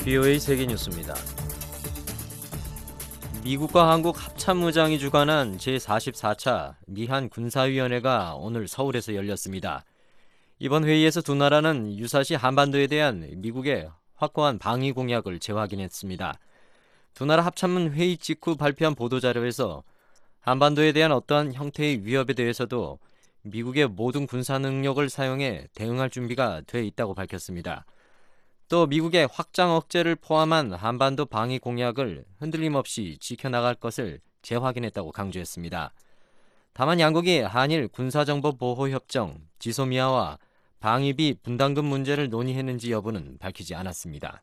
VOA 세계뉴스입니다. 미국과 한국 합참의장이 주관한 제44차 미한 군사위원회가 오늘 서울에서 열렸습니다. 이번 회의에서 두 나라는 유사시 한반도에 대한 미국의 확고한 방위 공약을 재확인했습니다. 두 나라 합참은 회의 직후 발표한 보도자료에서 한반도에 대한 어떠한 형태의 위협에 대해서도 미국의 모든 군사 능력을 사용해 대응할 준비가 돼 있다고 밝혔습니다. 또 미국의 확장 억제를 포함한 한반도 방위 공약을 흔들림 없이 지켜나갈 것을 재확인했다고 강조했습니다. 다만 양국이 한일 군사정보보호협정, 지소미아와 방위비 분담금 문제를 논의했는지 여부는 밝히지 않았습니다.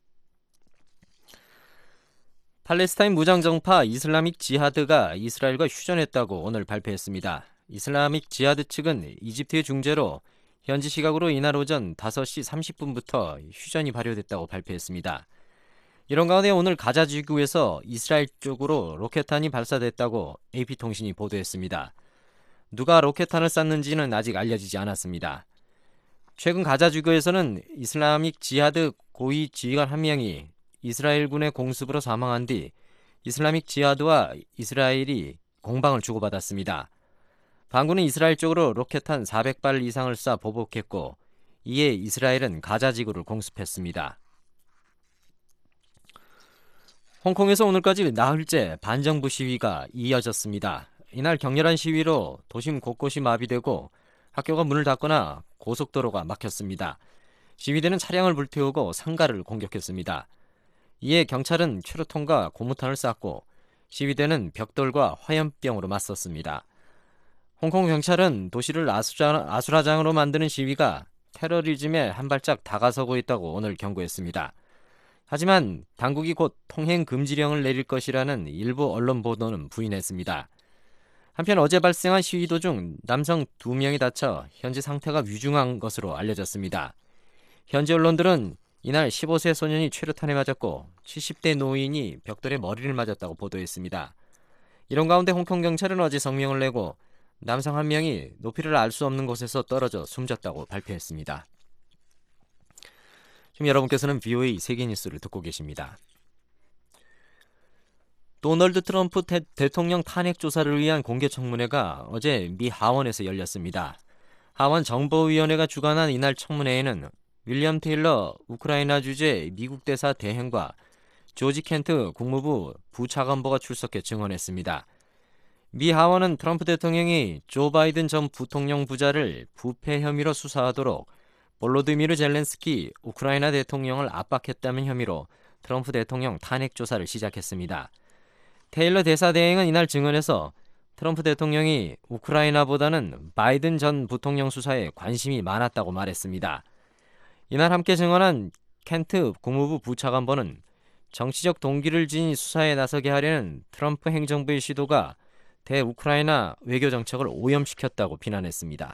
팔레스타인 무장정파 이슬라믹 지하드가 이스라엘과 휴전했다고 오늘 발표했습니다. 이슬라믹 지하드 측은 이집트의 중재로 현지 시각으로 이날 오전 5시 30분부터 휴전이 발효됐다고 발표했습니다. 이런 가운데 오늘 가자 지구에서 이스라엘 쪽으로 로켓탄이 발사됐다고 AP통신이 보도했습니다. 누가 로켓탄을 쐈는지는 아직 알려지지 않았습니다. 최근 가자 지구에서는 이슬라믹 지하드 고위 지휘관 한 명이 이스라엘군의 공습으로 사망한 뒤 이슬라믹 지하드와 이스라엘이 공방을 주고받았습니다. 반군은 이스라엘 쪽으로 로켓탄 400발 이상을 쏴 보복했고 이에 이스라엘은 가자 지구를 공습했습니다. 홍콩에서 오늘까지 나흘째 반정부 시위가 이어졌습니다. 이날 격렬한 시위로 도심 곳곳이 마비되고 학교가 문을 닫거나 고속도로가 막혔습니다. 시위대는 차량을 불태우고 상가를 공격했습니다. 이에 경찰은 최루통과 고무탄을 쐈고 시위대는 벽돌과 화염병으로 맞섰습니다. 홍콩 경찰은 도시를 아수라장으로 만드는 시위가 테러리즘에 한 발짝 다가서고 있다고 오늘 경고했습니다. 하지만 당국이 곧 통행 금지령을 내릴 것이라는 일부 언론 보도는 부인했습니다. 한편 어제 발생한 시위 도중 남성 2명이 다쳐 현재 상태가 위중한 것으로 알려졌습니다. 현지 언론들은 이날 15세 소년이 최루탄에 맞았고 70대 노인이 벽돌에 머리를 맞았다고 보도했습니다. 이런 가운데 홍콩 경찰은 어제 성명을 내고 남성 한 명이 높이를 알 수 없는 곳에서 떨어져 숨졌다고 발표했습니다. 지금 여러분께서는 VOA 세계뉴스를 듣고 계십니다. 도널드 트럼프 대통령 탄핵 조사를 위한 공개청문회가 어제 미 하원에서 열렸습니다. 하원 정보위원회가 주관한 이날 청문회에는 윌리엄 테일러 우크라이나 주재 미국 대사 대행과 조지 켄트 국무부 부차관보가 출석해 증언했습니다. 미 하원은 트럼프 대통령이 조 바이든 전 부통령 부자를 부패 혐의로 수사하도록 볼로디미르 젤렌스키 우크라이나 대통령을 압박했다는 혐의로 트럼프 대통령 탄핵 조사를 시작했습니다. 테일러 대사 대행은 이날 증언에서 트럼프 대통령이 우크라이나보다는 바이든 전 부통령 수사에 관심이 많았다고 말했습니다. 이날 함께 증언한 켄트 국무부 부차관보는 정치적 동기를 지닌 수사에 나서게 하려는 트럼프 행정부의 시도가 대우크라이나 외교 정책을 오염시켰다고 비난했습니다.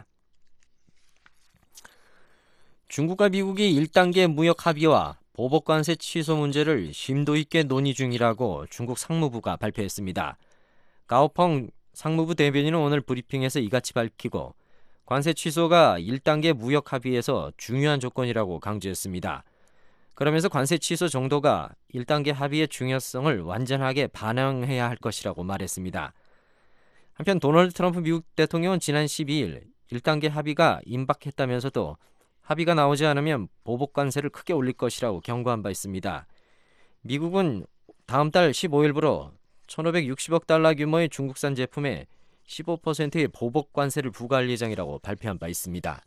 중국과 미국이 1단계 무역 합의와 보복 관세 취소 문제를 심도 있게 논의 중이라고 중국 상무부가 발표했습니다. 가오펑 상무부 대변인은 오늘 브리핑에서 이같이 밝히고 관세 취소가 1단계 무역 합의에서 중요한 조건이라고 강조했습니다. 그러면서 관세 취소 정도가 1단계 합의의 중요성을 완전하게 반영해야 할 것이라고 말했습니다. 한편 도널드 트럼프 미국 대통령은 지난 12일 1단계 합의가 임박했다면서도 합의가 나오지 않으면 보복 관세를 크게 올릴 것이라고 경고한 바 있습니다. 미국은 다음 달 15일부로 1,560억 달러 규모의 중국산 제품에 15%의 보복 관세를 부과할 예정이라고 발표한 바 있습니다.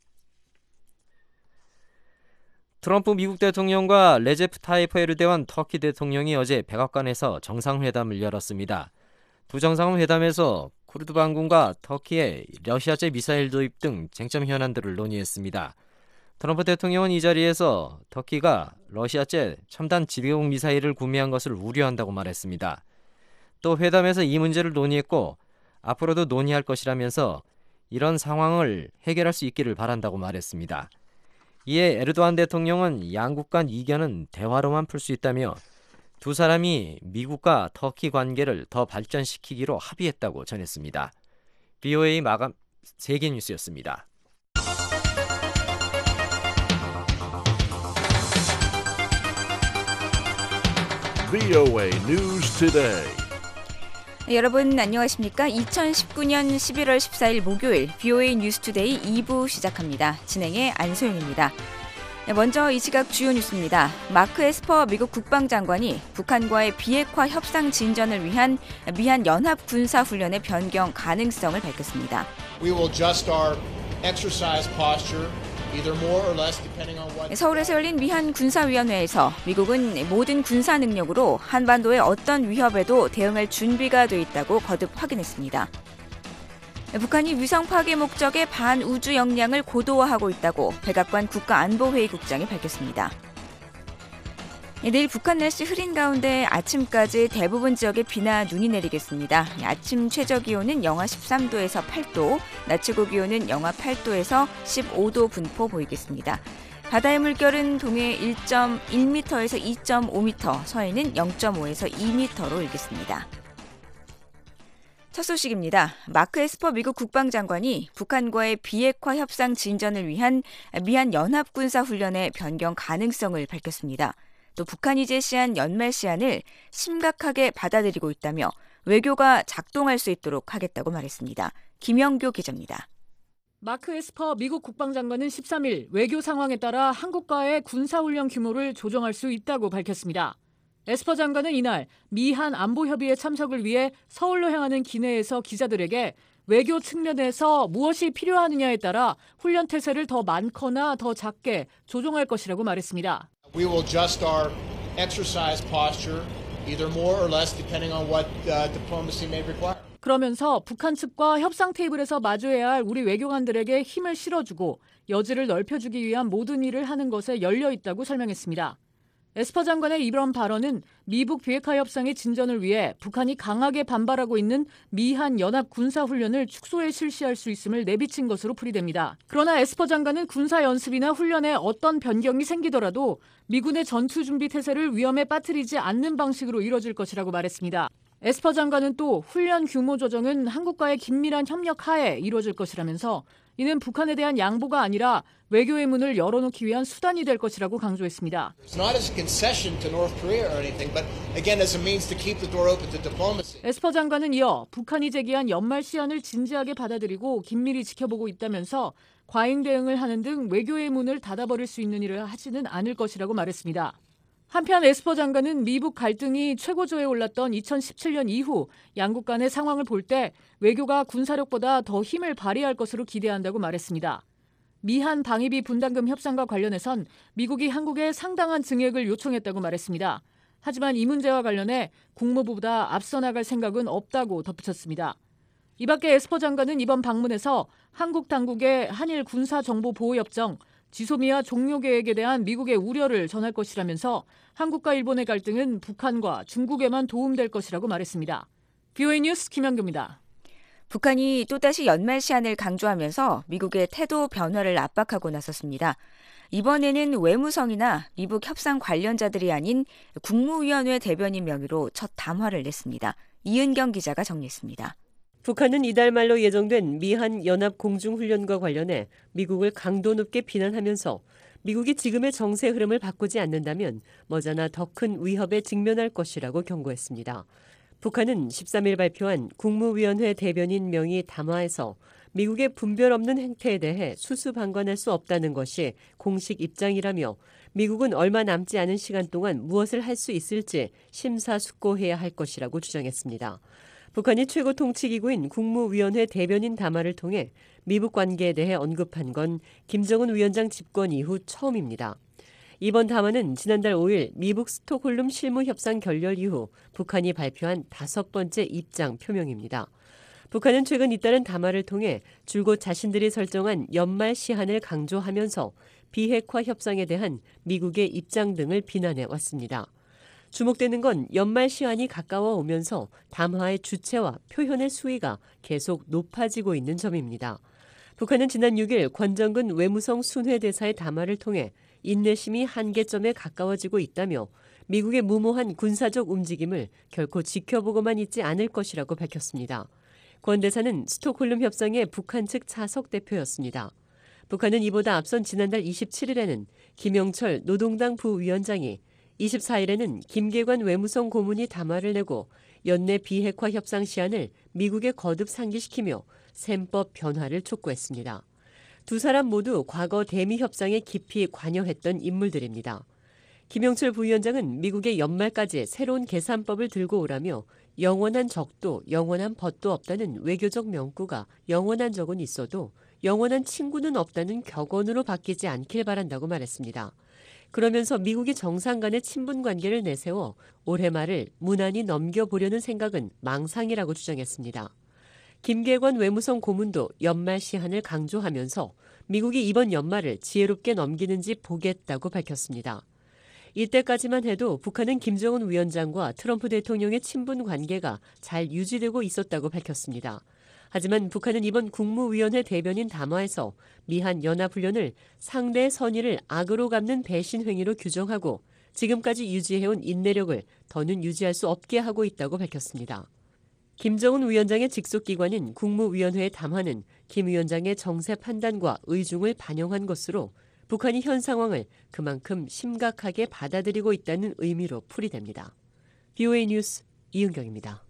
트럼프 미국 대통령과 레제프 타이프 에르도안 터키 대통령이 어제 백악관에서 정상회담을 열었습니다. 두 정상회담에서 쿠르드 반군과 터키의 러시아제 미사일 도입 등 쟁점 현안들을 논의했습니다. 트럼프 대통령은 이 자리에서 터키가 러시아제 첨단 지대공 미사일을 구매한 것을 우려한다고 말했습니다. 또 회담에서 이 문제를 논의했고 앞으로도 논의할 것이라면서 이런 상황을 해결할 수 있기를 바란다고 말했습니다. 이에 에르도안 대통령은 양국 간 이견은 대화로만 풀 수 있다며 두 사람이 미국과 터키 관계를 더 발전시키기로 합의했다고 전했습니다. VOA 마감 세계뉴스였습니다. VOA News Today. 여러분 안녕하십니까? 2019년 11월 14일 목요일 VOA 뉴스투데이 2부 시작합니다. 진행의 안소영입니다. 먼저 이 시각 주요 뉴스입니다. 마크 에스퍼 미국 국방장관이 북한과의 비핵화 협상 진전을 위한 미한 연합 군사훈련의 변경 가능성을 밝혔습니다. We will adjust our exercise posture. 서울에서 열린 미한 군사위원회에서 미국은 모든 군사 능력으로 한반도의 어떤 위협에도 대응할 준비가 돼 있다고 거듭 확인했습니다. 북한이 위성 파괴 목적의 반우주 역량을 고도화하고 있다고 백악관 국가안보회의국장이 밝혔습니다. 내일 북한 날씨 흐린 가운데 아침까지 대부분 지역에 비나 눈이 내리겠습니다. 아침 최저기온은 영하 13도에서 8도, 낮 최고기온은 영하 8도에서 15도 분포 보이겠습니다. 바다의 물결은 동해 1.1m에서 2.5m, 서해는 0.5에서 2m로 일겠습니다. 첫 소식입니다. 마크 에스퍼 미국 국방장관이 북한과의 비핵화 협상 진전을 위한 미한 연합군사훈련의 변경 가능성을 밝혔습니다. 또 북한이 제시한 연말 시한을 심각하게 받아들이고 있다며 외교가 작동할 수 있도록 하겠다고 말했습니다. 김영교 기자입니다. 마크 에스퍼 미국 국방장관은 13일 외교 상황에 따라 한국과의 군사훈련 규모를 조정할 수 있다고 밝혔습니다. 에스퍼 장관은 이날 미한 안보협의회 참석을 위해 서울로 향하는 기내에서 기자들에게 외교 측면에서 무엇이 필요하느냐에 따라 훈련 태세를 더 많거나 더 작게 조정할 것이라고 말했습니다. We will adjust our exercise posture either more or less depending on what diplomacy may require. 그러면서 북한 측과 협상 테이블에서 마주해야 할 우리 외교관들에게 힘을 실어주고 여지를 넓혀주기 위한 모든 일을 하는 것에 열려 있다고 설명했습니다. 에스퍼 장관의 이런 발언은 미북 비핵화 협상의 진전을 위해 북한이 강하게 반발하고 있는 미한 연합 군사훈련을 축소해 실시할 수 있음을 내비친 것으로 풀이됩니다. 그러나 에스퍼 장관은 군사 연습이나 훈련에 어떤 변경이 생기더라도 미군의 전투 준비 태세를 위험에 빠뜨리지 않는 방식으로 이뤄질 것이라고 말했습니다. 에스퍼 장관은 또 훈련 규모 조정은 한국과의 긴밀한 협력 하에 이루어질 것이라면서 이는 북한에 대한 양보가 아니라 외교의 문을 열어놓기 위한 수단이 될 것이라고 강조했습니다. 에스퍼 장관은 이어 북한이 제기한 연말 시한을 진지하게 받아들이고 긴밀히 지켜보고 있다면서 과잉 대응을 하는 등 외교의 문을 닫아버릴 수 있는 일을 하지는 않을 것이라고 말했습니다. 한편 에스퍼 장관은 미북 갈등이 최고조에 올랐던 2017년 이후 양국 간의 상황을 볼 때 외교가 군사력보다 더 힘을 발휘할 것으로 기대한다고 말했습니다. 미한 방위비 분담금 협상과 관련해선 미국이 한국에 상당한 증액을 요청했다고 말했습니다. 하지만 이 문제와 관련해 국무부보다 앞서 나갈 생각은 없다고 덧붙였습니다. 이 밖에 에스퍼 장관은 이번 방문에서 한국 당국의 한일 군사정보보호협정, 지소미아 종료 계획에 대한 미국의 우려를 전할 것이라면서 한국과 일본의 갈등은 북한과 중국에만 도움될 것이라고 말했습니다. VOA 뉴스 김영규입니다. 북한이 또다시 연말 시한을 강조하면서 미국의 태도 변화를 압박하고 나섰습니다. 이번에는 외무성이나 미북 협상 관련자들이 아닌 국무위원회 대변인 명의로 첫 담화를 냈습니다. 이은경 기자가 정리했습니다. 북한은 이달 말로 예정된 미한 연합 공중훈련과 관련해 미국을 강도 높게 비난하면서 미국이 지금의 정세 흐름을 바꾸지 않는다면 머지않아 더 큰 위협에 직면할 것이라고 경고했습니다. 북한은 13일 발표한 국무위원회 대변인 명의 담화에서 미국의 분별 없는 행태에 대해 수수방관할 수 없다는 것이 공식 입장이라며 미국은 얼마 남지 않은 시간 동안 무엇을 할 수 있을지 심사숙고해야 할 것이라고 주장했습니다. 북한이 최고 통치기구인 국무위원회 대변인 담화를 통해 미북 관계에 대해 언급한 건 김정은 위원장 집권 이후 처음입니다. 이번 담화는 지난달 5일 미북 스톡홀름 실무협상 결렬 이후 북한이 발표한 5번째 입장 표명입니다. 북한은 최근 잇따른 담화를 통해 줄곧 자신들이 설정한 연말 시한을 강조하면서 비핵화 협상에 대한 미국의 입장 등을 비난해 왔습니다. 주목되는 건 연말 시한이 가까워 오면서 담화의 주체와 표현의 수위가 계속 높아지고 있는 점입니다. 북한은 지난 6일 권정근 외무성 순회대사의 담화를 통해 인내심이 한계점에 가까워지고 있다며 미국의 무모한 군사적 움직임을 결코 지켜보고만 있지 않을 것이라고 밝혔습니다. 권 대사는 스톡홀름 협상의 북한 측 차석 대표였습니다. 북한은 이보다 앞선 지난달 27일에는 김영철 노동당 부위원장이 24일에는 김계관 외무성 고문이 담화를 내고 연내 비핵화 협상 시한을 미국에 거듭 상기시키며 셈법 변화를 촉구했습니다. 두 사람 모두 과거 대미 협상에 깊이 관여했던 인물들입니다. 김영철 부위원장은 미국의 연말까지 새로운 계산법을 들고 오라며 영원한 적도 영원한 벗도 없다는 외교적 명구가 영원한 적은 있어도 영원한 친구는 없다는 격언으로 바뀌지 않길 바란다고 말했습니다. 그러면서 미국이 정상 간의 친분 관계를 내세워 올해 말을 무난히 넘겨보려는 생각은 망상이라고 주장했습니다. 김계관 외무성 고문도 연말 시한을 강조하면서 미국이 이번 연말을 지혜롭게 넘기는지 보겠다고 밝혔습니다. 이때까지만 해도 북한은 김정은 위원장과 트럼프 대통령의 친분 관계가 잘 유지되고 있었다고 밝혔습니다. 하지만 북한은 이번 국무위원회 대변인 담화에서 미한 연합훈련을 상대의 선의를 악으로 갚는 배신 행위로 규정하고 지금까지 유지해온 인내력을 더는 유지할 수 없게 하고 있다고 밝혔습니다. 김정은 위원장의 직속기관인 국무위원회의 담화는 김 위원장의 정세 판단과 의중을 반영한 것으로 북한이 현 상황을 그만큼 심각하게 받아들이고 있다는 의미로 풀이됩니다. VOA 뉴스 이은경입니다.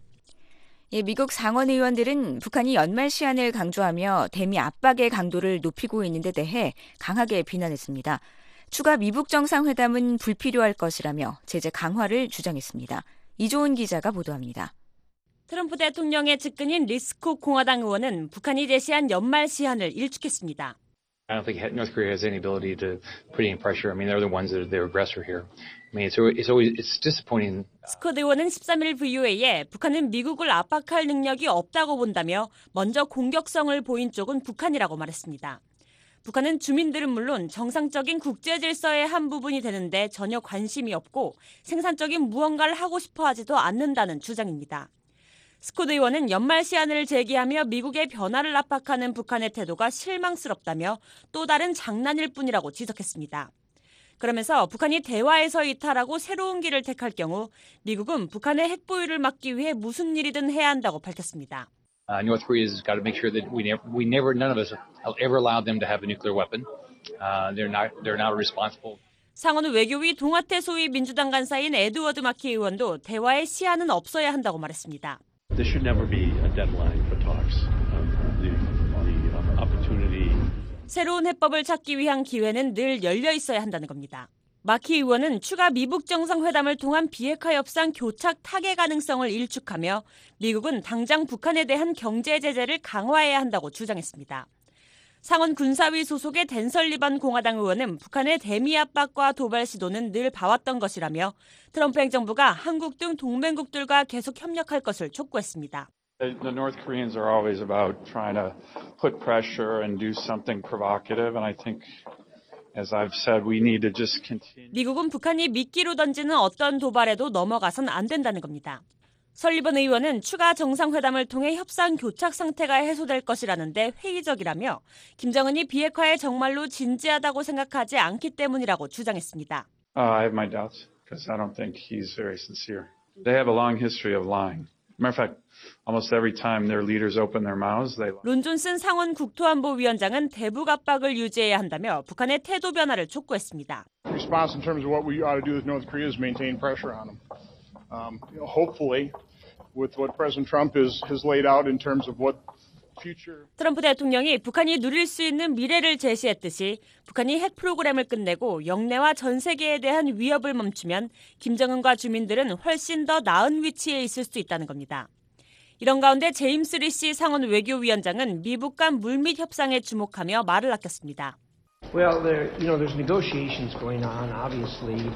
미국 상원 의원들은 북한이 연말 시한을 강조하며 대미 압박의 강도를 높이고 있는 데 대해 강하게 비난했습니다. 추가 미북 정상회담은 불필요할 것이라며 제재 강화를 주장했습니다. 이조은 기자가 보도합니다. 트럼프 대통령의 측근인 리스콕 공화당 의원은 북한이 제시한 연말 시한을 일축했습니다. I don't think North Korea has any ability to put any pressure. I mean, they're the ones that are the aggressor here. I mean, it's disappointing. 스콧 의원은 13일 VOA에 북한은 미국을 압박할 능력이 없다고 본다며 먼저 공격성을 보인 쪽은 북한이라고 말했습니다. 북한은 주민들은 물론 정상적인 국제 질서의 한 부분이 되는데 전혀 관심이 없고 생산적인 무언가를 하고 싶어 하지도 않는다는 주장입니다. 스콧 의원은 연말 시한을 제기하며 미국의 변화를 압박하는 북한의 태도가 실망스럽다며 또 다른 장난일 뿐이라고 지적했습니다. 그러면서 북한이 대화에서 이탈하고 새로운 길을 택할 경우 미국은 북한의 핵 보유를 막기 위해 무슨 일이든 해야 한다고 밝혔습니다. North Korea's got to make sure that none of us ever allow them to have a nuclear weapon. They're not responsible. 상원 외교위 동아태 소위 민주당 간사인 에드워드 마키 의원도 대화의 시한은 없어야 한다고 말했습니다. There should never be a deadline for talks. The opportunity. 새로운 해법을 찾기 위한 기회는 늘 열려 있어야 한다는 겁니다. 마키 의원은 추가 미북 정상회담을 통한 비핵화 협상 교착 타개 가능성을 일축하며 미국은 당장 북한에 대한 경제 제재를 강화해야 한다고 주장했습니다. 상원 군사위 소속의 댄 설리번 공화당 의원은 북한의 대미 압박과 도발 시도는 늘 봐왔던 것이라며 트럼프 행정부가 한국 등 동맹국들과 계속 협력할 것을 촉구했습니다. The North Koreans are always about trying to put pressure and do something provocative, and I think, as I've said, we need to just continue. 미국은 북한이 미끼로 던지는 어떤 도발에도 넘어가선 안 된다는 겁니다. 설리번 의원은 추가 정상회담을 통해 협상 교착 상태가 해소될 것이라는데 회의적이라며 김정은이 비핵화에 정말로 진지하다고 생각하지 않기 때문이라고 주장했습니다. I have my doubts because I don't think he's very sincere. They have a long history of lying. Matter of fact, almost every time their leaders open their mouths, they lie. 론 존슨 상원 국토안보위원장은 대북 압박을 유지해야 한다며 북한의 태도 변화를 촉구했습니다. Response in terms of what we ought to do with North Korea is maintain pressure on them. Hopefully, with what President Trump has laid out in terms of what future. 트럼프 대통령이 북한이 누릴 수 있는 미래를 제시했듯이 북한이 핵 프로그램을 끝내고 영내와 전 세계에 대한 위협을 멈추면 김정은과 주민들은 훨씬 더 나은 위치에 있을 수 있다는 겁니다. 이런 가운데 제임스 리시 상원 외교위원장은 미북 간 물밑 협상에 주목하며 말을 아꼈습니다. Well, there's negotiations going on, obviously,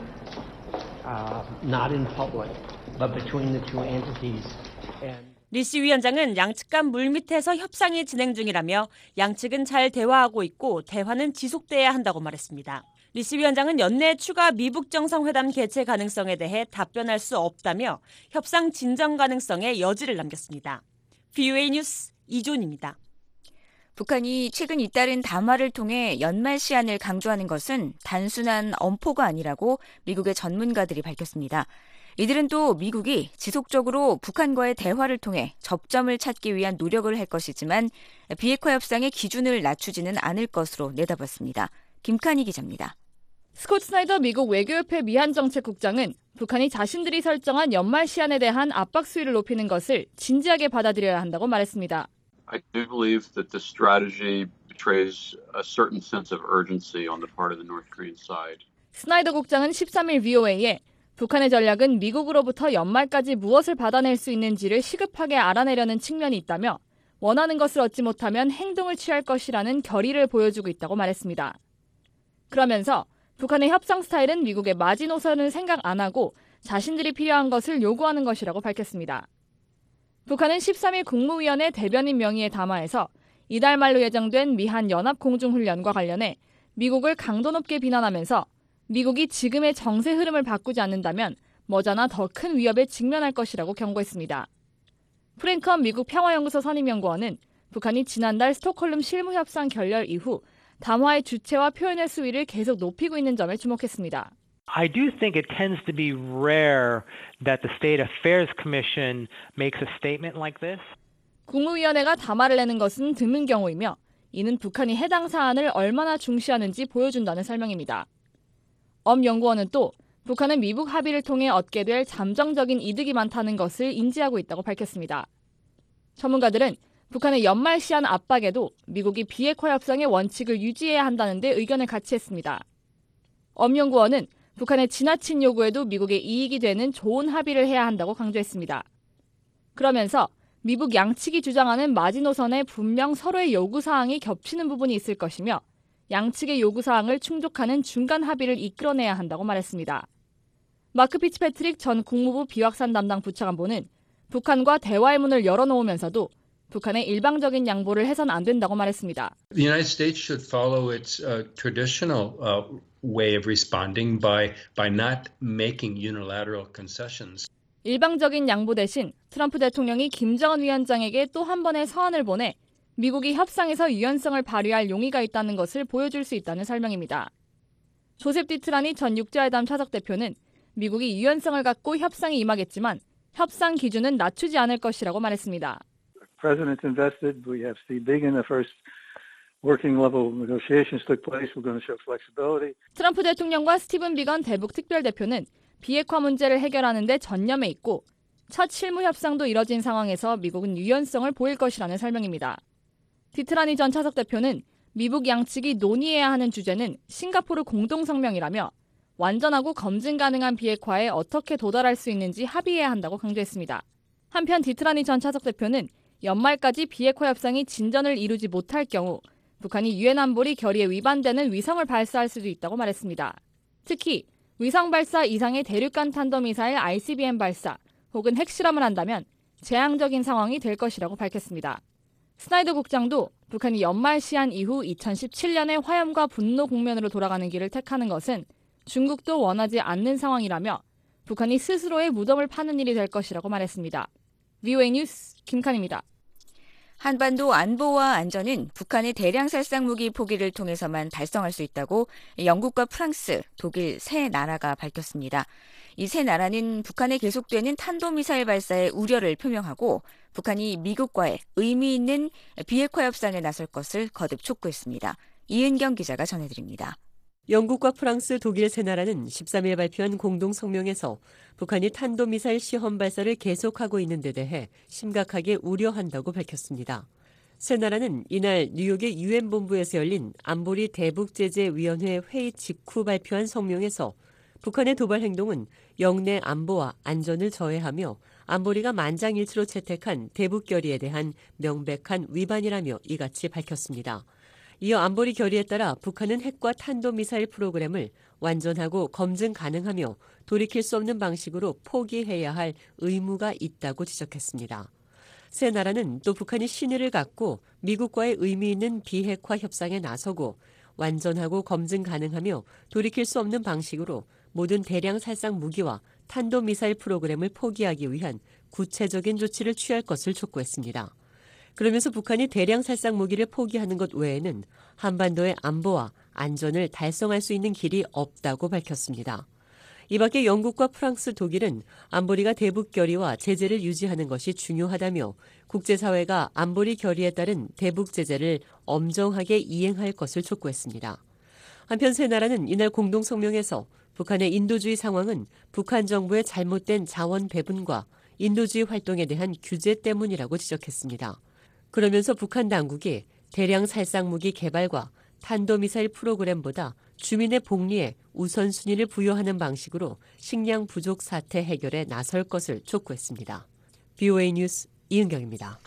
not in public, but between the two entities. 리시 위원장은 양측 간 물밑에서 협상이 진행 중이라며 양측은 잘 대화하고 있고 대화는 지속돼야 한다고 말했습니다. 리시 위원장은 연내 추가 미북 정상회담 개최 가능성에 대해 답변할 수 없다며 협상 진전 가능성에 여지를 남겼습니다. VOA 뉴스 이존입니다. 북한이 최근 잇따른 담화를 통해 연말 시한을 강조하는 것은 단순한 엄포가 아니라고 미국의 전문가들이 밝혔습니다. 이들은 또 미국이 지속적으로 북한과의 대화를 통해 접점을 찾기 위한 노력을 할 것이지만 비핵화 협상의 기준을 낮추지는 않을 것으로 내다봤습니다. 김칸희 기자입니다. 스콧 스나이더 미국 외교협회 미한정책국장은 북한이 자신들이 설정한 연말 시한에 대한 압박 수위를 높이는 것을 진지하게 받아들여야 한다고 말했습니다. I do believe that this strategy betrays a certain sense of urgency on the part of the North Korean side. 스나이더 국장은 13일 VOA에 북한의 전략은 미국으로부터 연말까지 무엇을 받아낼 수 있는지를 시급하게 알아내려는 측면이 있다며 원하는 것을 얻지 못하면 행동을 취할 것이라는 결의를 보여주고 있다고 말했습니다. 그러면서 북한의 협상 스타일은 미국의 마지노선을 생각 안 하고 자신들이 필요한 것을 요구하는 것이라고 밝혔습니다. 북한은 13일 국무위원회 대변인 명의의 담화에서 이달 말로 예정된 미한 연합공중훈련과 관련해 미국을 강도 높게 비난하면서 미국이 지금의 정세 흐름을 바꾸지 않는다면 머지않아 더 큰 위협에 직면할 것이라고 경고했습니다. 프랭컨 미국 평화연구소 선임연구원은 북한이 지난달 스톡홀름 실무협상 결렬 이후 담화의 주체와 표현의 수위를 계속 높이고 있는 점에 주목했습니다. I do think it tends to be rare that the State Affairs Commission makes a statement like this. 국무위원회가 담화를 내는 것은 드문 경우이며 이는 북한이 해당 사안을 얼마나 중시하는지 보여준다는 설명입니다. 엄 연구원은 또 북한은 미북 합의를 통해 얻게 될 잠정적인 이득이 많다는 것을 인지하고 있다고 밝혔습니다. 전문가들은 북한의 연말 시한 압박에도 미국이 비핵화 협상의 원칙을 유지해야 한다는 데 의견을 같이 했습니다. 엄 연구원은 북한의 지나친 요구에도 미국의 이익이 되는 좋은 합의를 해야 한다고 강조했습니다. 그러면서 미북 양측이 주장하는 마지노선에 분명 서로의 요구사항이 겹치는 부분이 있을 것이며 양측의 요구사항을 충족하는 중간 합의를 이끌어내야 한다고 말했습니다. 마크 피츠패트릭 전 국무부 비확산 담당 부차관보는 북한과 대화의 문을 열어놓으면서도 북한의 일방적인 양보를 해선 안 된다고 말했습니다. The United States should follow its traditional way of responding by not making unilateral concessions. 일방적인 양보 대신 트럼프 대통령이 김정은 위원장에게 또 한 번의 서한을 보내 미국이 협상에서 유연성을 발휘할 용의가 있다는 것을 보여줄 수 있다는 설명입니다. 조셉 디트라니 전 육자회담 차석 대표는 미국이 유연성을 갖고 협상에 임하겠지만 협상 기준은 낮추지 않을 것이라고 말했습니다. President invested. We have Steve Biegun. The first working level negotiations took place. We're going to show flexibility. 트럼프 대통령과 스티븐 비건 대북 특별대표는 비핵화 문제를 해결하는 데 전념해 있고 첫 실무 협상도 이뤄진 상황에서 미국은 유연성을 보일 것이라는 설명입니다. 디트라니 전 차석 대표는 미북 양측이 논의해야 하는 주제는 싱가포르 공동성명이라며 완전하고 검증 가능한 비핵화에 어떻게 도달할 수 있는지 합의해야 한다고 강조했습니다. 한편 디트라니 전 차석 대표는 연말까지 비핵화 협상이 진전을 이루지 못할 경우 북한이 유엔 안보리 결의에 위반되는 위성을 발사할 수도 있다고 말했습니다. 특히 위성 발사 이상의 대륙간 탄도미사일 ICBM 발사 혹은 핵실험을 한다면 재앙적인 상황이 될 것이라고 밝혔습니다. 스나이더 국장도 북한이 연말 시한 이후 2017년의 화염과 분노 국면으로 돌아가는 길을 택하는 것은 중국도 원하지 않는 상황이라며 북한이 스스로의 무덤을 파는 일이 될 것이라고 말했습니다. VOA 뉴스 김칸입니다. 한반도 안보와 안전은 북한의 대량 살상 무기 포기를 통해서만 달성할 수 있다고 영국과 프랑스, 독일 세 나라가 밝혔습니다. 이 세 나라는 북한에 계속되는 탄도미사일 발사에 우려를 표명하고 북한이 미국과의 의미 있는 비핵화 협상에 나설 것을 거듭 촉구했습니다. 이은경 기자가 전해드립니다. 영국과 프랑스, 독일 세 나라는 13일 발표한 공동 성명에서 북한이 탄도미사일 시험 발사를 계속하고 있는 데 대해 심각하게 우려한다고 밝혔습니다. 세 나라는 이날 뉴욕의 유엔 본부에서 열린 안보리 대북제재위원회 회의 직후 발표한 성명에서 북한의 도발 행동은 영내 안보와 안전을 저해하며 안보리가 만장일치로 채택한 대북 결의에 대한 명백한 위반이라며 이같이 밝혔습니다. 이어 안보리 결의에 따라 북한은 핵과 탄도미사일 프로그램을 완전하고 검증 가능하며 돌이킬 수 없는 방식으로 포기해야 할 의무가 있다고 지적했습니다. 세 나라는 또 북한이 신의를 갖고 미국과의 의미 있는 비핵화 협상에 나서고 완전하고 검증 가능하며 돌이킬 수 없는 방식으로 모든 대량 살상 무기와 탄도미사일 프로그램을 포기하기 위한 구체적인 조치를 취할 것을 촉구했습니다. 그러면서 북한이 대량 살상 무기를 포기하는 것 외에는 한반도의 안보와 안전을 달성할 수 있는 길이 없다고 밝혔습니다. 이 밖에 영국과 프랑스, 독일은 안보리가 대북 결의와 제재를 유지하는 것이 중요하다며 국제사회가 안보리 결의에 따른 대북 제재를 엄정하게 이행할 것을 촉구했습니다. 한편 세 나라는 이날 공동 성명에서 북한의 인도주의 상황은 북한 정부의 잘못된 자원 배분과 인도주의 활동에 대한 규제 때문이라고 지적했습니다. 그러면서 북한 당국이 대량 살상무기 개발과 탄도미사일 프로그램보다 주민의 복리에 우선순위를 부여하는 방식으로 식량 부족 사태 해결에 나설 것을 촉구했습니다. BOA 뉴스 이은경입니다.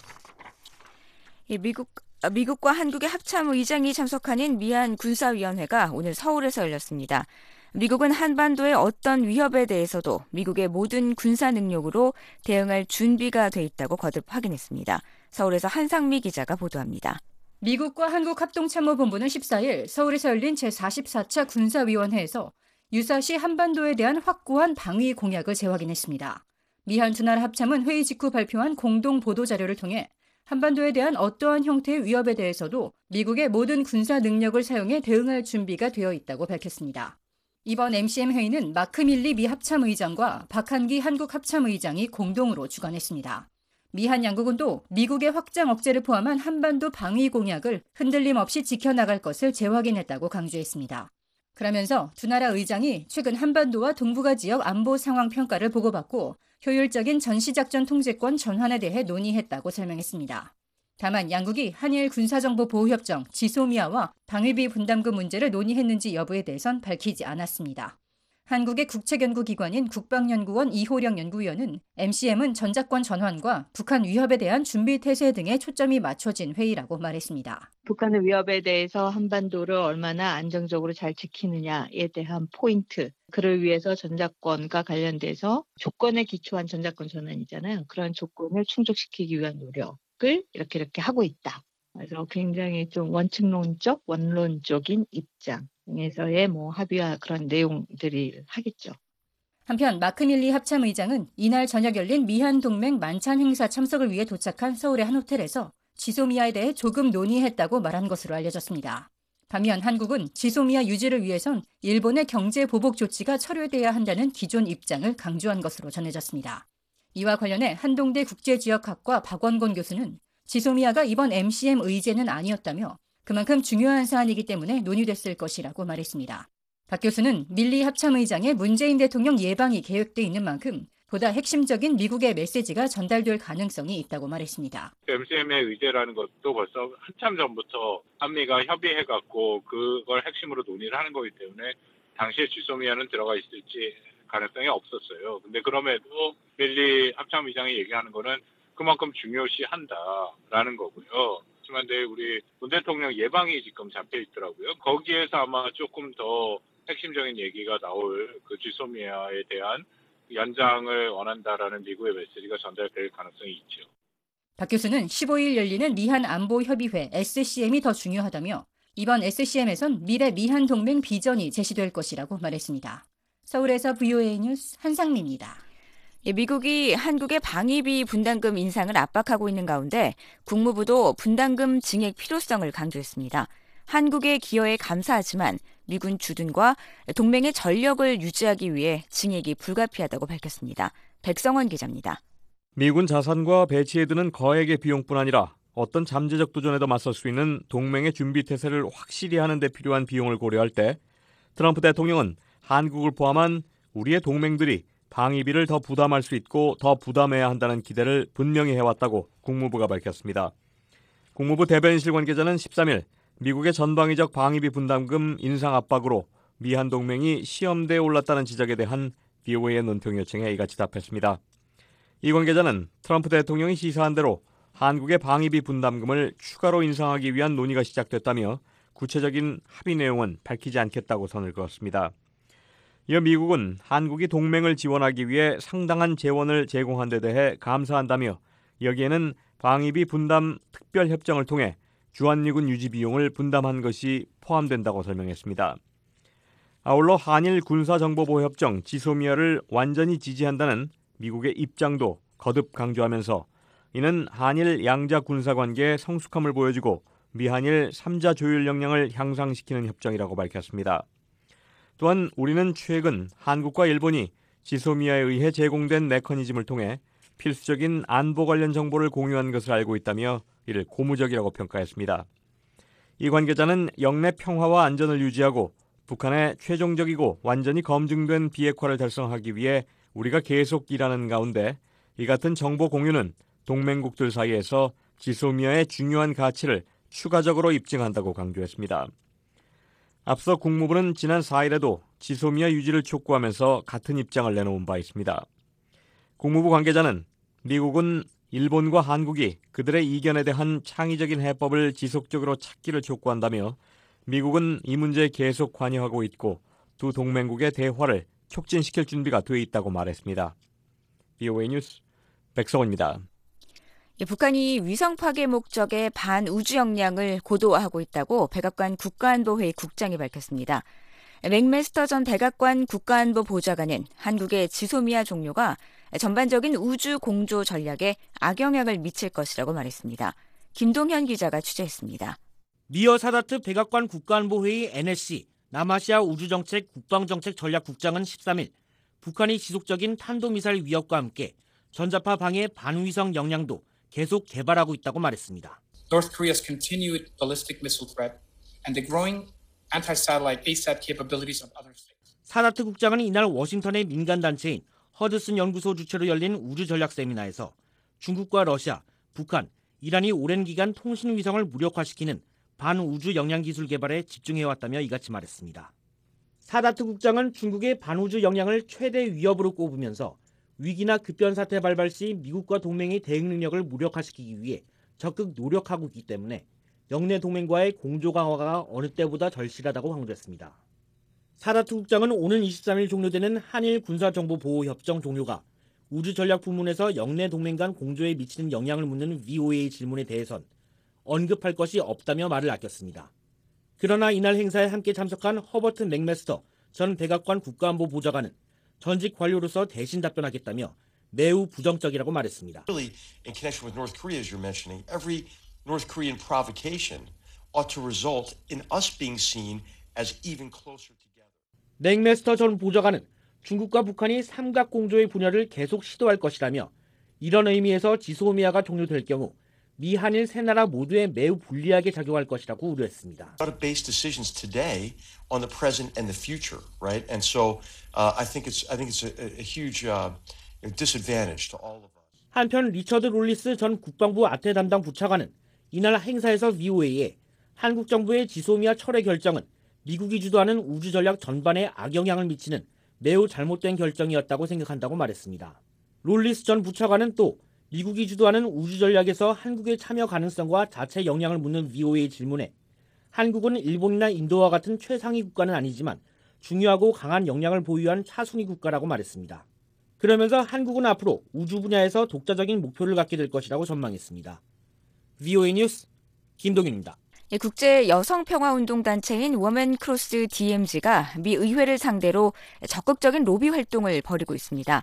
미국과 한국의 합참의장이 참석하는 미한 군사위원회가 오늘 서울에서 열렸습니다. 미국은 한반도의 어떤 위협에 대해서도 미국의 모든 군사 능력으로 대응할 준비가 돼 있다고 거듭 확인했습니다. 서울에서 한상미 기자가 보도합니다. 미국과 한국 합동참모본부는 14일 서울에서 열린 제44차 군사위원회에서 유사시 한반도에 대한 확고한 방위 공약을 재확인했습니다. 미한 두 나라 합참은 회의 직후 발표한 공동 보도자료를 통해 한반도에 대한 어떠한 형태의 위협에 대해서도 미국의 모든 군사 능력을 사용해 대응할 준비가 되어 있다고 밝혔습니다. 이번 MCM 회의는 마크 밀리 미 합참의장과 박한기 한국 합참의장이 공동으로 주관했습니다. 미한 양국은 또 미국의 확장 억제를 포함한 한반도 방위 공약을 흔들림 없이 지켜나갈 것을 재확인했다고 강조했습니다. 그러면서 두 나라 의장이 최근 한반도와 동북아 지역 안보 상황 평가를 보고받고 효율적인 전시작전 통제권 전환에 대해 논의했다고 설명했습니다. 다만 양국이 한일 군사정보보호협정 지소미아와 방위비 분담금 문제를 논의했는지 여부에 대해선 밝히지 않았습니다. 한국의 국책연구기관인 국방연구원 이호령 연구위원은 MCM은 전작권 전환과 북한 위협에 대한 준비태세 등에 초점이 맞춰진 회의라고 말했습니다. 북한의 위협에 대해서 한반도를 얼마나 안정적으로 잘 지키느냐에 대한 포인트, 그를 위해서 전작권과 관련돼서 조건에 기초한 전작권 전환이잖아요. 그런 조건을 충족시키기 위한 노력을 이렇게 하고 있다. 그래서 굉장히 좀 원칙론적, 원론적인 입장에서의 합의와 그런 내용들이 하겠죠. 한편 마크 밀리 합참의장은 이날 저녁 열린 미한 동맹 만찬 행사 참석을 위해 도착한 서울의 한 호텔에서 지소미아에 대해 조금 논의했다고 말한 것으로 알려졌습니다. 반면 한국은 지소미아 유지를 위해선 일본의 경제 보복 조치가 철회돼야 한다는 기존 입장을 강조한 것으로 전해졌습니다. 이와 관련해 한동대 국제지역학과 박원곤 교수는 지소미아가 이번 MCM 의제는 아니었다며 그만큼 중요한 사안이기 때문에 논의됐을 것이라고 말했습니다. 박 교수는 밀리 합참의장의 문재인 대통령 예방이 계획돼 있는 만큼 보다 핵심적인 미국의 메시지가 전달될 가능성이 있다고 말했습니다. MCM의 의제라는 것도 벌써 한참 전부터 한미가 협의해갖고 그걸 핵심으로 논의를 하는 거기 때문에 당시에 지소미아는 들어가 있을지 가능성이 없었어요. 근데 그럼에도 밀리 합참의장이 얘기하는 거는 그만큼 중요시한다라는 거고요. 하지만 우리 문 대통령 예방이 지금 잡혀 있더라고요. 거기에서 아마 조금 더 핵심적인 얘기가 나올 그 지소미아에 대한 연장을 원한다라는 미국의 메시지가 전달될 가능성이 있죠. 박 교수는 15일 열리는 미한 안보협의회 SCM이 더 중요하다며 이번 SCM에선 미래 미한 동맹 비전이 제시될 것이라고 말했습니다. 서울에서 VOA 뉴스 한상미입니다. 미국이 한국의 방위비 분담금 인상을 압박하고 있는 가운데 국무부도 분담금 증액 필요성을 강조했습니다. 한국의 기여에 감사하지만 미군 주둔과 동맹의 전력을 유지하기 위해 증액이 불가피하다고 밝혔습니다. 백성원 기자입니다. 미군 자산과 배치에 드는 거액의 비용뿐 아니라 어떤 잠재적 도전에도 맞설 수 있는 동맹의 준비 태세를 확실히 하는 데 필요한 비용을 고려할 때 트럼프 대통령은 한국을 포함한 우리의 동맹들이 방위비를 더 부담할 수 있고 더 부담해야 한다는 기대를 분명히 해왔다고 국무부가 밝혔습니다. 국무부 대변인실 관계자는 13일 미국의 전방위적 방위비 분담금 인상 압박으로 미한 동맹이 시험대에 올랐다는 지적에 대한 BOA의 논평 요청에 이같이 답했습니다. 이 관계자는 트럼프 대통령이 시사한 대로 한국의 방위비 분담금을 추가로 인상하기 위한 논의가 시작됐다며 구체적인 합의 내용은 밝히지 않겠다고 선을 그었습니다. 이어 미국은 한국이 동맹을 지원하기 위해 상당한 재원을 제공한 데 대해 감사한다며 여기에는 방위비 분담 특별협정을 통해 주한미군 유지 비용을 분담한 것이 포함된다고 설명했습니다. 아울러 한일 군사정보보호협정 지소미아를 완전히 지지한다는 미국의 입장도 거듭 강조하면서 이는 한일 양자 군사관계의 성숙함을 보여주고 미한일 3자 조율 역량을 향상시키는 협정이라고 밝혔습니다. 또한 우리는 최근 한국과 일본이 지소미아에 의해 제공된 메커니즘을 통해 필수적인 안보 관련 정보를 공유한 것을 알고 있다며 이를 고무적이라고 평가했습니다. 이 관계자는 영내 평화와 안전을 유지하고 북한의 최종적이고 완전히 검증된 비핵화를 달성하기 위해 우리가 계속 일하는 가운데 이 같은 정보 공유는 동맹국들 사이에서 지소미아의 중요한 가치를 추가적으로 입증한다고 강조했습니다. 앞서 국무부는 지난 4일에도 지소미아 유지를 촉구하면서 같은 입장을 내놓은 바 있습니다. 국무부 관계자는 미국은 일본과 한국이 그들의 이견에 대한 창의적인 해법을 지속적으로 찾기를 촉구한다며 미국은 이 문제에 계속 관여하고 있고 두 동맹국의 대화를 촉진시킬 준비가 돼 있다고 말했습니다. VOA 뉴스 백성원입니다. 북한이 위성 파괴 목적의 반우주 역량을 고도화하고 있다고 백악관 국가안보회의 국장이 밝혔습니다. 맥메스터 전 백악관 국가안보 보좌관은 한국의 지소미아 종료가 전반적인 우주 공조 전략에 악영향을 미칠 것이라고 말했습니다. 김동현 기자가 취재했습니다. 미어 사다트 백악관 국가안보회의 NSC 남아시아 우주정책 국방정책 전략국장은 13일 북한이 지속적인 탄도미사일 위협과 함께 전자파 방해 반위성 역량도 계속 개발하고 있다고 말했습니다. North Korea's continued ballistic missile threat and the growing anti-satellite ASAT capabilities of other states. 사다트 국장은 이날 워싱턴의 민간단체인 허드슨 연구소 주최로 열린 우주전략 세미나에서 중국과 러시아, 북한, 이란이 오랜 기간 통신 위성을 무력화시키는 반우주 역량 기술 개발에 집중해왔다며 이같이 말했습니다. 사다트 국장은 중국의 반우주 역량을 최대 위협으로 꼽으면서 위기나 급변 사태 발발 시 미국과 동맹의 대응 능력을 무력화시키기 위해 적극 노력하고 있기 때문에 영내 동맹과의 공조 강화가 어느 때보다 절실하다고 강조했습니다. 사다트 국장은 오는 23일 종료되는 한일 군사정보보호협정 종료가 우주전략 부문에서 영내 동맹 간 공조에 미치는 영향을 묻는 VOA 질문에 대해선 언급할 것이 없다며 말을 아꼈습니다. 그러나 이날 행사에 함께 참석한 허버트 맥메스터 전 백악관 국가안보 보좌관은 전직 관료로서 대신 답변하겠다며 매우 부정적이라고 말했습니다. Really, in connection with North Korea, as you're mentioning, every North Korean provocation ought to result in us being seen as even closer together. 맥메스터 전 보좌관은 중국과 북한이 삼각공조의 분열을 계속 시도할 것이라며 이런 의미에서 지소미아가 종료될 경우 미 한일 세 나라 모두에 매우 불리하게 작용할 것이라고 우려했습니다. A lot of base decisions today on the present and the future, right? And so I think it's a huge disadvantage to all of us. 한편 리처드 롤리스 전 국방부 아태 담당 부차관은 이날 행사에서 VOA에 한국 정부의 지소미아 철회 결정은 미국이 주도하는 우주 전략 전반에 악영향을 미치는 매우 잘못된 결정이었다고 생각한다고 말했습니다. 롤리스 전 부차관은 또 미국이 주도하는 우주 전략에서 한국의 참여 가능성과 자체 영향을 묻는 VOA 질문에 한국은 일본이나 인도와 같은 최상위 국가는 아니지만 중요하고 강한 역량을 보유한 차순위 국가라고 말했습니다. 그러면서 한국은 앞으로 우주 분야에서 독자적인 목표를 갖게 될 것이라고 전망했습니다. VOA 뉴스 김동윤입니다. 국제 여성평화운동단체인 워멘 크로스 DMZ가 미 의회를 상대로 적극적인 로비 활동을 벌이고 있습니다.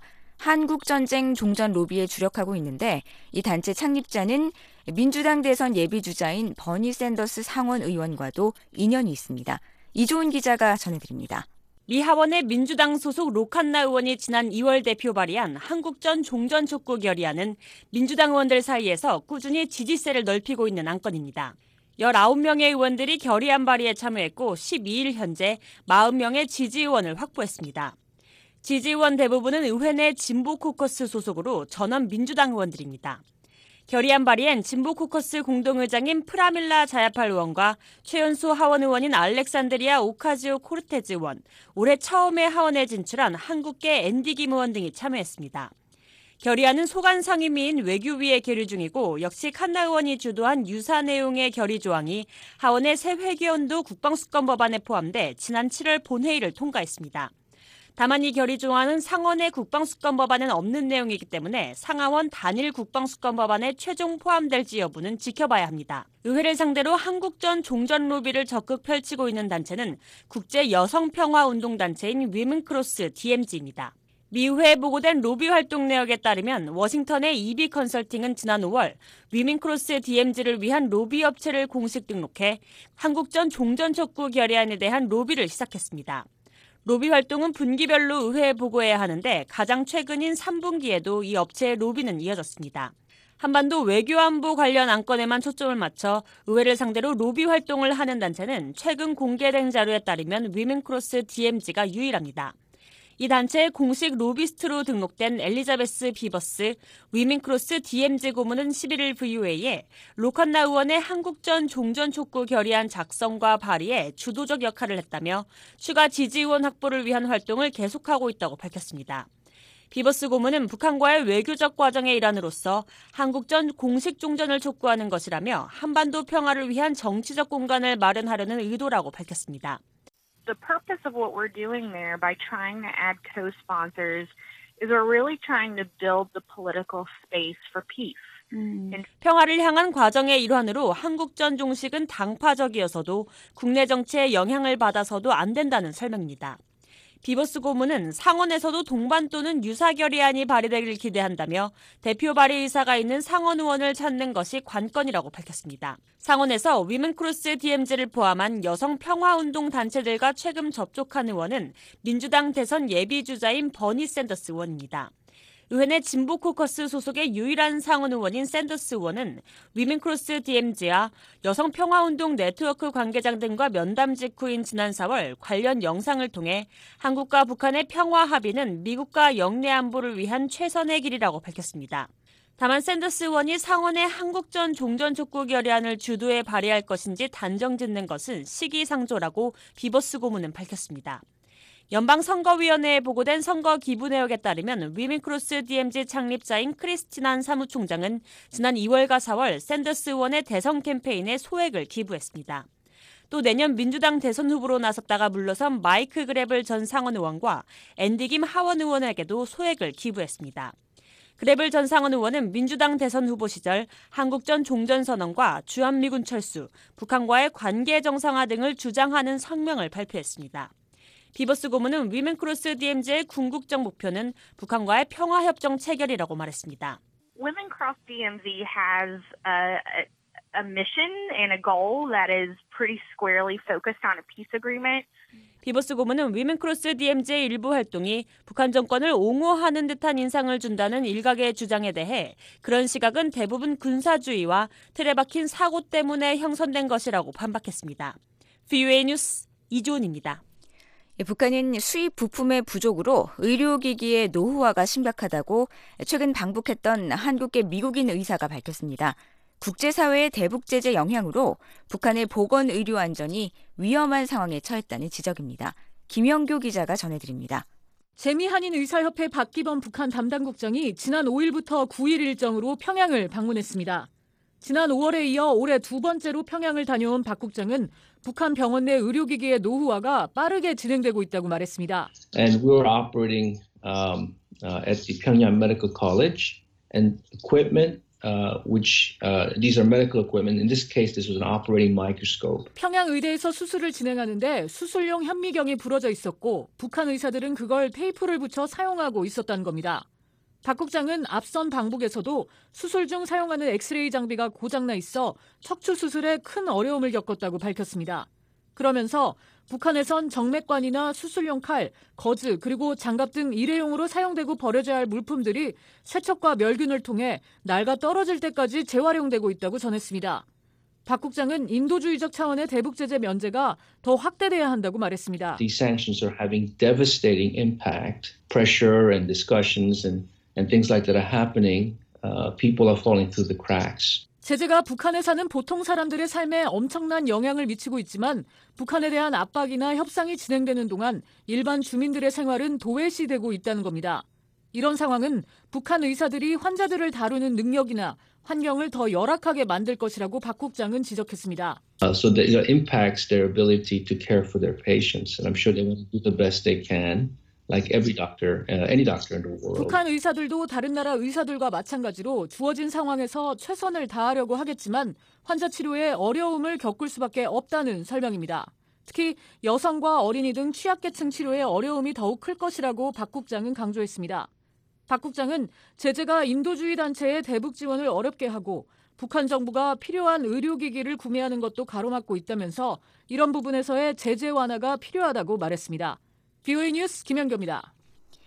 한국전쟁 종전 로비에 주력하고 있는데 이 단체 창립자는 민주당 대선 예비주자인 버니 샌더스 상원 의원과도 인연이 있습니다. 이조은 기자가 전해드립니다. 미 하원의 민주당 소속 로칸나 의원이 지난 2월 대표 발의한 한국전 종전 촉구 결의안은 민주당 의원들 사이에서 꾸준히 지지세를 넓히고 있는 안건입니다. 19명의 의원들이 결의안 발의에 참여했고 12일 현재 40명의 지지 의원을 확보했습니다. 지지의원 대부분은 의회 내 진보 코커스 소속으로 전원 민주당 의원들입니다. 결의안 발의엔 진보 코커스 공동의장인 프라밀라 자야팔 의원과 최연소 하원 의원인 알렉산드리아 오카지오 코르테즈 의원, 올해 처음에 하원에 진출한 한국계 앤디 김 의원 등이 참여했습니다. 결의안은 소관 상임위인 외교위에 계류 중이고 역시 칸나 의원이 주도한 유사 내용의 결의 조항이 하원의 새 회계연도 국방수권 법안에 포함돼 지난 7월 본회의를 통과했습니다. 다만 이 결의 조항은 상원의 국방수권 법안엔 없는 내용이기 때문에 상하원 단일 국방수권 법안에 최종 포함될지 여부는 지켜봐야 합니다. 의회를 상대로 한국전 종전 로비를 적극 펼치고 있는 단체는 국제 여성평화운동단체인 위men크로스 DMZ입니다. 미 의회에 보고된 로비 활동 내역에 따르면 워싱턴의 EB 컨설팅은 지난 5월 위men크로스 DMZ를 위한 로비 업체를 공식 등록해 한국전 종전 촉구 결의안에 대한 로비를 시작했습니다. 로비 활동은 분기별로 의회에 보고해야 하는데 가장 최근인 3분기에도 이 업체의 로비는 이어졌습니다. 한반도 외교안보 관련 안건에만 초점을 맞춰 의회를 상대로 로비 활동을 하는 단체는 최근 공개된 자료에 따르면 위men크로스 DMZ가 유일합니다. 이 단체의 공식 로비스트로 등록된 엘리자베스 비버스 위men크로스 DMZ 고문은 11일 VOA에 로칸나 의원의 한국전 종전촉구 결의안 작성과 발의에 주도적 역할을 했다며 추가 지지 의원 확보를 위한 활동을 계속하고 있다고 밝혔습니다. 비버스 고문은 북한과의 외교적 과정의 일환으로서 한국전 공식 종전을 촉구하는 것이라며 한반도 평화를 위한 정치적 공간을 마련하려는 의도라고 밝혔습니다. The purpose of what we're doing there by trying to add co-sponsors is we're really trying to build the political space for peace. 평화를 향한 과정의 일환으로 한국전 종식은 당파적이어서도 국내 정치에 영향을 받아서도 안 된다는 설명입니다. 비버스 고문은 상원에서도 동반 또는 유사 결의안이 발의되길 기대한다며 대표 발의 의사가 있는 상원 의원을 찾는 것이 관건이라고 밝혔습니다. 상원에서 위men크로스 DMZ를 포함한 여성 평화운동 단체들과 최근 접촉한 의원은 민주당 대선 예비주자인 버니 샌더스 의원입니다. 의회 내 진보 코커스 소속의 유일한 상원 의원인 샌더스 의원은 위men크로스 DMZ와 여성평화운동 네트워크 관계자 등과 면담 직후인 지난 4월 관련 영상을 통해 한국과 북한의 평화 합의는 미국과 영내 안보를 위한 최선의 길이라고 밝혔습니다. 다만 샌더스 의원이 상원의 한국전 종전촉구 결의안을 주도해 발의할 것인지 단정짓는 것은 시기상조라고 비버스 고문은 밝혔습니다. 연방선거위원회에 보고된 선거 기부 내역에 따르면 위men크로스 DMZ 창립자인 크리스티난 사무총장은 지난 2월과 4월 샌더스 의원의 대선 캠페인에 소액을 기부했습니다. 또 내년 민주당 대선 후보로 나섰다가 물러선 마이크 그레블 전 상원 의원과 앤디 김 하원 의원에게도 소액을 기부했습니다. 그레블 전 상원 의원은 민주당 대선 후보 시절 한국전 종전선언과 주한미군 철수, 북한과의 관계 정상화 등을 주장하는 성명을 발표했습니다. 비버스 고문은 위men크로스 DMZ의 궁극적 목표는 북한과의 평화협정 체결이라고 말했습니다. Women-Cross DMZ has a mission and a goal that is pretty squarely focused on a peace agreement. 비버스 고문은 위men크로스 DMZ의 일부 활동이 북한 정권을 옹호하는 듯한 인상을 준다는 일각의 주장에 대해 그런 시각은 대부분 군사주의와 틀에 박힌 사고 때문에 형성된 것이라고 반박했습니다. VOA 뉴스 이주은입니다. 북한은 수입 부품의 부족으로 의료기기의 노후화가 심각하다고 최근 방북했던 한국계 미국인 의사가 밝혔습니다. 국제사회의 대북 제재 영향으로 북한의 보건 의료 안전이 위험한 상황에 처했다는 지적입니다. 김영교 기자가 전해드립니다. 재미한인의사협회 박기범 북한 담당국장이 지난 5일부터 9일 일정으로 평양을 방문했습니다. 지난 5월에 이어 올해 두 번째로 평양을 다녀온 박 국장은 북한 병원 내 의료기기의 노후화가 빠르게 진행되고 있다고 말했습니다. And we were operating at the Pyongyang Medical College and equipment which these are medical equipment. In this case, this was an operating microscope. 평양 의대에서 수술을 진행하는데 수술용 현미경이 부러져 있었고 북한 의사들은 그걸 테이프를 붙여 사용하고 있었다는 겁니다. 박 국장은 앞선 방북에서도 수술 중 사용하는 엑스레이 장비가 고장나 있어 척추 수술에 큰 어려움을 겪었다고 밝혔습니다. 그러면서 북한에선 정맥관이나 수술용 칼, 거즈, 그리고 장갑 등 일회용으로 사용되고 버려져야 할 물품들이 세척과 멸균을 통해 낡아 떨어질 때까지 재활용되고 있다고 전했습니다. 박 국장은 인도주의적 차원의 대북 제재 면제가 더 확대돼야 한다고 말했습니다. These sanctions are having devastating impact. Pressure and discussions and things like that are happening. People are falling through the cracks. 제재가 북한에 사는 보통 사람들의 삶에 엄청난 영향을 미치고 있지만 북한에 대한 압박이나 협상이 진행되는 동안 일반 주민들의 생활은 도외시되고 있다는 겁니다. 이런 상황은 북한 의사들이 환자들을 다루는 능력이나 환경을 더 열악하게 만들 것이라고 박 국장은 지적했습니다. So that impacts their ability to care for their patients. And I'm sure they want to do the best they can. Like every doctor, any doctor in the world. 북한 의사들도 다른 나라 의사들과 마찬가지로 주어진 상황에서 최선을 다하려고 하겠지만 환자 치료에 어려움을 겪을 수밖에 없다는 설명입니다. 특히 여성과 어린이 등 취약계층 치료에 어려움이 더욱 클 것이라고 박 국장은 강조했습니다. 박 국장은 제재가 인도주의 단체의 대북 지원을 어렵게 하고 북한 정부가 필요한 의료기기를 구매하는 것도 가로막고 있다면서 이런 부분에서의 제재 완화가 필요하다고 말했습니다. VOA 뉴스 김현교입니다.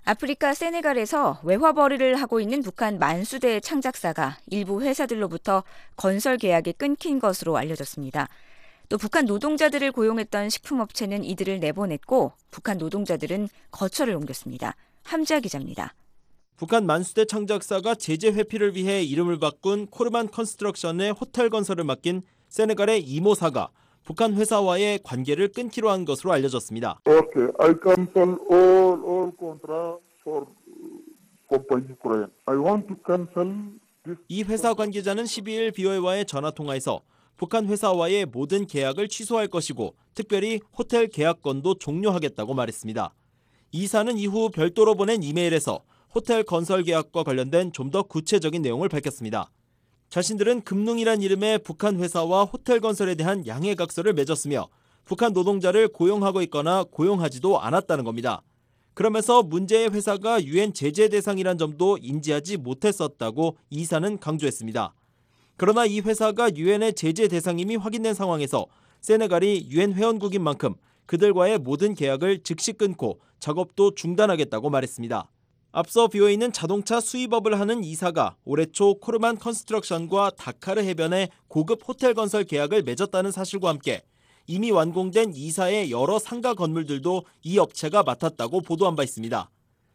아프리카 세네갈에서 외화벌이를 하고 있는 북한 만수대 창작사가 일부 회사들로부터 건설 계약이 끊긴 것으로 알려졌습니다. 또 북한 노동자들을 고용했던 식품업체는 이들을 내보냈고 북한 노동자들은 거처를 옮겼습니다. 함지아 기자입니다. 북한 만수대 창작사가 제재 회피를 위해 이름을 바꾼 코르만 컨스트럭션의 호텔 건설을 맡긴 세네갈의 이모사가 북한 회사와의 관계를 끊기로 한 것으로 알려졌습니다. Okay, I cancel all contract for company Korean. I want to cancel this. 이 회사 관계자는 12일 BOA와의 전화 통화에서 북한 회사와의 모든 계약을 취소할 것이고 특별히 호텔 계약건도 종료하겠다고 말했습니다. 이사는 이후 별도로 보낸 이메일에서 호텔 건설 계약과 관련된 좀 더 구체적인 내용을 밝혔습니다. 자신들은 금능이란 이름의 북한 회사와 호텔 건설에 대한 양해각서를 맺었으며 북한 노동자를 고용하고 있거나 고용하지도 않았다는 겁니다. 그러면서 문제의 회사가 유엔 제재 대상이란 점도 인지하지 못했었다고 이사는 강조했습니다. 그러나 이 회사가 유엔의 제재 대상임이 확인된 상황에서 세네갈이 유엔 회원국인 만큼 그들과의 모든 계약을 즉시 끊고 작업도 중단하겠다고 말했습니다. 앞서 BOA는 자동차 수입업을 하는 이사가 올해 초 코르만 컨스트럭션과 다카르 해변에 고급 호텔 건설 계약을 맺었다는 사실과 함께 이미 완공된 이사의 여러 상가 건물들도 이 업체가 맡았다고 보도한 바 있습니다.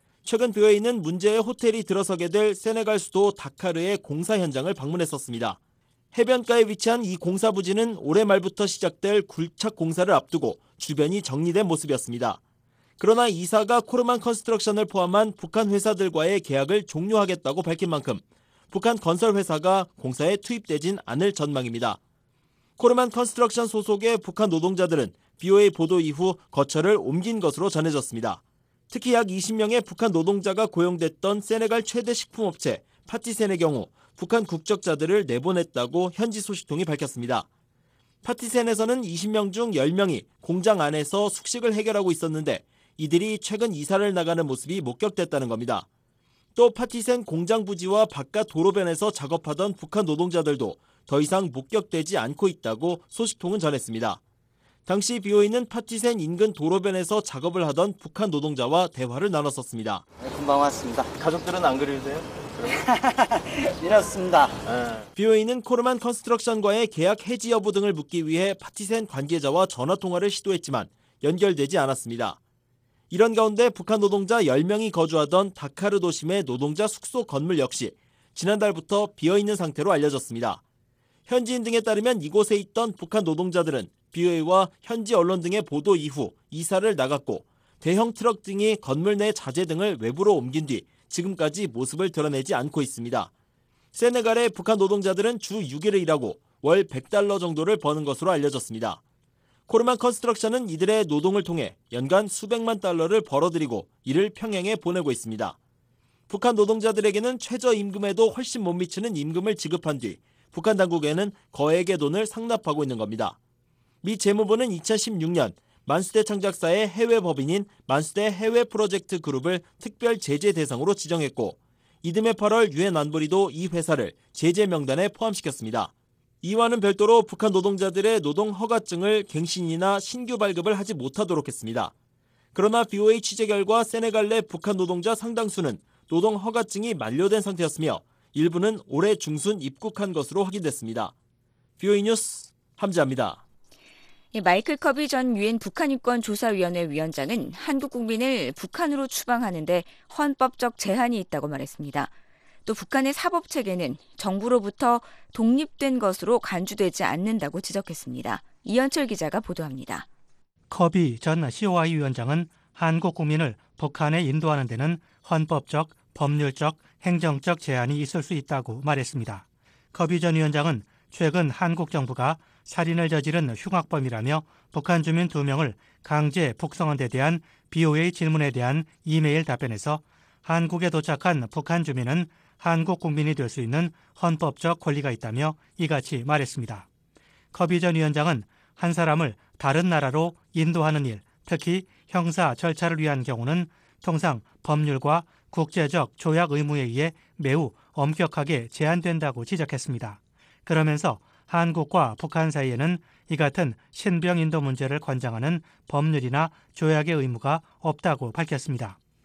최근 BOA는 문제의 호텔이 들어서게 될 세네갈 수도 다카르의 공사 현장을 방문했었습니다. 해변가에 위치한 이 공사 부지는 올해 말부터 시작될 굴착 공사를 앞두고 주변이 정리된 모습이었습니다. 그러나 이사가 코르만 컨스트럭션을 포함한 북한 회사들과의 계약을 종료하겠다고 밝힌 만큼 북한 건설 회사가 공사에 투입되진 않을 전망입니다. 코르만 컨스트럭션 소속의 북한 노동자들은 BOA 보도 이후 거처를 옮긴 것으로 전해졌습니다. 특히 약 20명의 북한 노동자가 고용됐던 세네갈 최대 식품업체 파티센의 경우 북한 국적자들을 내보냈다고 현지 소식통이 밝혔습니다. 파티센에서는 20명 중 10명이 공장 안에서 숙식을 해결하고 있었는데 이들이 최근 이사를 나가는 모습이 목격됐다는 겁니다. 또 파티센 공장 부지와 바깥 도로변에서 작업하던 북한 노동자들도 더 이상 목격되지 않고 있다고 소식통은 전했습니다. 당시 BOA는 파티센 인근 도로변에서 작업을 하던 북한 노동자와 대화를 나눴었습니다. 금방 왔습니다. 가족들은 안 그리세요? 이렇습니다. BOA는 코르만 컨스트럭션과의 계약 해지 여부 등을 묻기 위해 파티센 관계자와 전화통화를 시도했지만 연결되지 않았습니다. 이런 가운데 북한 노동자 10명이 거주하던 다카르 도심의 노동자 숙소 건물 역시 지난달부터 비어있는 상태로 알려졌습니다. 현지인 등에 따르면 이곳에 있던 북한 노동자들은 BOA와 현지 언론 등의 보도 이후 이사를 나갔고 대형 트럭 등이 건물 내 자재 등을 외부로 옮긴 뒤 지금까지 모습을 드러내지 않고 있습니다. 세네갈의 북한 노동자들은 주 6일을 일하고 월 $100 정도를 버는 것으로 알려졌습니다. 코르만 컨스트럭션은 이들의 노동을 통해 연간 수백만 달러를 벌어들이고 이를 평양에 보내고 있습니다. 북한 노동자들에게는 최저임금에도 훨씬 못 미치는 임금을 지급한 뒤 북한 당국에는 거액의 돈을 상납하고 있는 겁니다. 미 재무부는 2016년 만수대 창작사의 해외 법인인 만수대 해외 프로젝트 그룹을 특별 제재 대상으로 지정했고 이듬해 8월 유엔 안보리도 이 회사를 제재 명단에 포함시켰습니다. 이와는 별도로 북한 노동자들의 노동 허가증을 갱신이나 신규 발급을 하지 못하도록 했습니다. 그러나 BOA 취재 결과 세네갈 내 북한 노동자 상당수는 노동 허가증이 만료된 상태였으며 일부는 올해 중순 입국한 것으로 확인됐습니다. BOA 뉴스 함지아입니다. 마이클 커비 전 유엔 북한인권조사위원회 위원장은 한국 국민을 북한으로 추방하는 데 헌법적 제한이 있다고 말했습니다. 또 북한의 사법체계는 정부로부터 독립된 것으로 간주되지 않는다고 지적했습니다. 이현철 기자가 보도합니다. 커비 전 COI 위원장은 한국 국민을 북한에 인도하는 데는 헌법적, 법률적, 행정적 제한이 있을 수 있다고 말했습니다. 커비 전 위원장은 최근 한국 정부가 살인을 저지른 흉악범이라며 북한 주민 2명을 강제 북송한 데 대한 BOA 질문에 대한 이메일 답변에서 한국에 도착한 북한 주민은 한국 국민이 될 수 있는 헌법적 권리가 있다며 이같이 말했습니다. 커비 전 위원장은 한 사람을 다른 나라로 인도하는 일, 특히 형사 절차를 위한 경우는 통상 법률과 국제적 조약 의무에 의해 매우 엄격하게 제한된다고 지적했습니다. 그러면서 한국과 북한 사이에는 이 같은 신병 인도 문제를 관장하는 법률이나 조약의 의무가 없다고 밝혔습니다.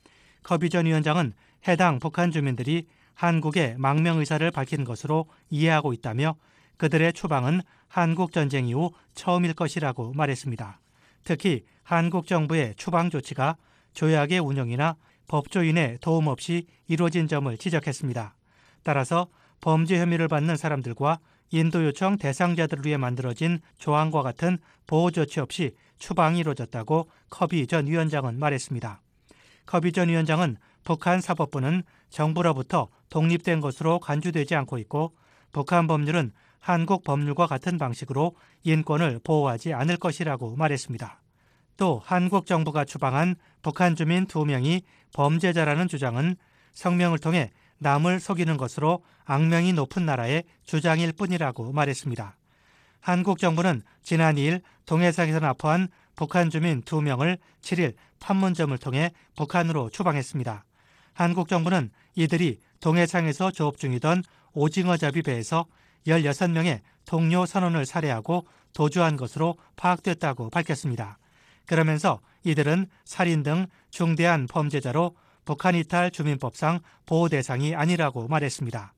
커비 전 위원장은 해당 북한 주민들이 한국에 망명 의사를 밝힌 것으로 이해하고 있다며 그들의 추방은 한국 전쟁 이후 처음일 것이라고 말했습니다. 특히 한국 정부의 추방 조치가 조약의 운영이나 법조인의 도움 없이 이루어진 점을 지적했습니다. 따라서 범죄 혐의를 받는 사람들과 인도 요청 대상자들을 위해 만들어진 조항과 같은 보호 조치 없이 추방이 이루어졌다고 커비 전 위원장은 말했습니다. 커비 전 위원장은 북한 사법부는 정부로부터 독립된 것으로 간주되지 않고 있고 북한 법률은 한국 법률과 같은 방식으로 인권을 보호하지 않을 것이라고 말했습니다. 또 한국 정부가 추방한 북한 주민 2명이 범죄자라는 주장은 성명을 통해 남을 속이는 것으로 악명이 높은 나라의 주장일 뿐이라고 말했습니다. 한국 정부는 지난 2일 동해상에서 납포한 북한 주민 2명을 7일 판문점을 통해 북한으로 추방했습니다. 한국 정부는 이들이 동해상에서 조업 중이던 오징어잡이 배에서 16명의 동료 선원을 살해하고 도주한 것으로 파악됐다고 밝혔습니다. 그러면서 이들은 살인 등 중대한 범죄자로 북한 이탈 주민법상 보호 대상이 아니라고 말했습니다.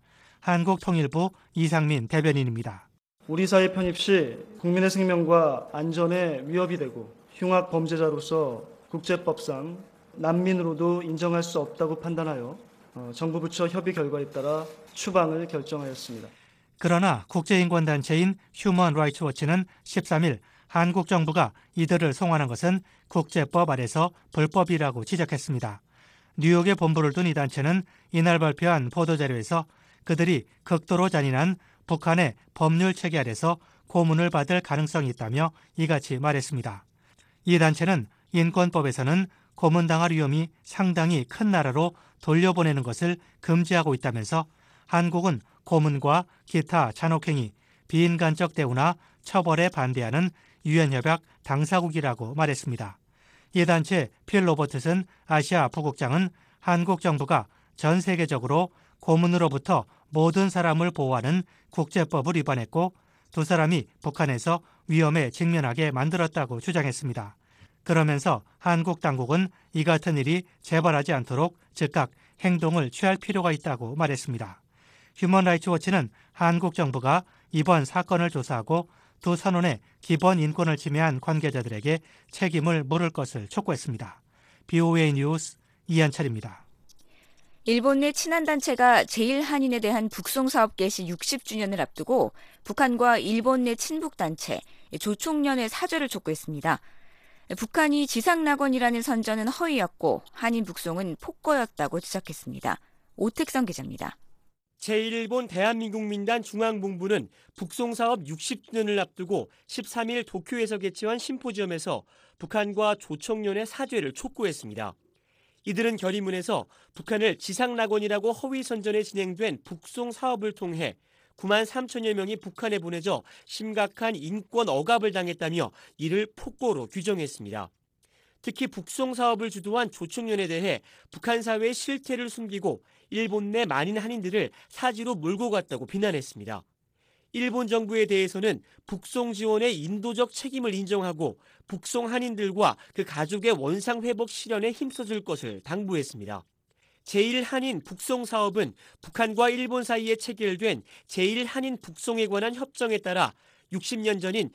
한국통일부 이상민 대변인입니다. 우리 사회 편입 시 국민의 생명과 안전에 위협이 되고 흉악 범죄자로서 국제법상 난민으로도 인정할 수 없다고 판단하여 정부 부처 협의 결과에 따라 추방을 결정하였습니다. 그러나 국제인권단체인 휴먼 라이츠 워치는 13일 한국 정부가 이들을 송환한 것은 국제법 아래서 불법이라고 지적했습니다. 뉴욕에 본부를 둔 이 단체는 이날 발표한 보도자료에서 그들이 극도로 잔인한 북한의 법률 체계 아래서 고문을 받을 가능성이 있다며 이같이 말했습니다. 이 단체는 인권법에서는 고문당할 위험이 상당히 큰 나라로 돌려보내는 것을 금지하고 있다면서 한국은 고문과 기타 잔혹행위, 비인간적 대우나 처벌에 반대하는 유엔협약 당사국이라고 말했습니다. 이 단체 필 로버트슨 아시아 부국장은 한국 정부가 전 세계적으로 고문으로부터 모든 사람을 보호하는 국제법을 위반했고 두 사람이 북한에서 위험에 직면하게 만들었다고 주장했습니다. 그러면서 한국 당국은 이 같은 일이 재발하지 않도록 즉각 행동을 취할 필요가 있다고 말했습니다. 휴먼 라이츠 워치는 한국 정부가 이번 사건을 조사하고 두 선원의 기본 인권을 침해한 관계자들에게 책임을 물을 것을 촉구했습니다. BOA 뉴스 이한철입니다. 일본 내 친한단체가 제1한인에 대한 북송사업 개시 60주년을 앞두고 북한과 일본 내 친북단체 조총련의 사죄를 촉구했습니다. 북한이 지상낙원이라는 선전은 허위였고 한인 북송은 폭거였다고 지적했습니다. 오택성 기자입니다. 제1일본 대한민국민단 중앙본부는 북송사업 60주년을 앞두고 13일 도쿄에서 개최한 심포지엄에서 북한과 조총련의 사죄를 촉구했습니다. 이들은 결의문에서 북한을 지상낙원이라고 허위 선전에 진행된 북송 사업을 통해 9만 3천여 명이 북한에 보내져 심각한 인권 억압을 당했다며 이를 폭거로 규정했습니다. 특히 북송 사업을 주도한 조총련에 대해 북한 사회의 실태를 숨기고 일본 내 많은 한인들을 사지로 몰고 갔다고 비난했습니다. 일본 정부에 대해서는 북송 지원의 인도적 책임을 인정하고 북송 한인들과 그 가족의 원상 회복 실현에 힘써줄 것을 당부했습니다. 제1한인 북송 사업은 북한과 일본 사이에 체결된 제1한인 북송에 관한 협정에 따라 60년 전인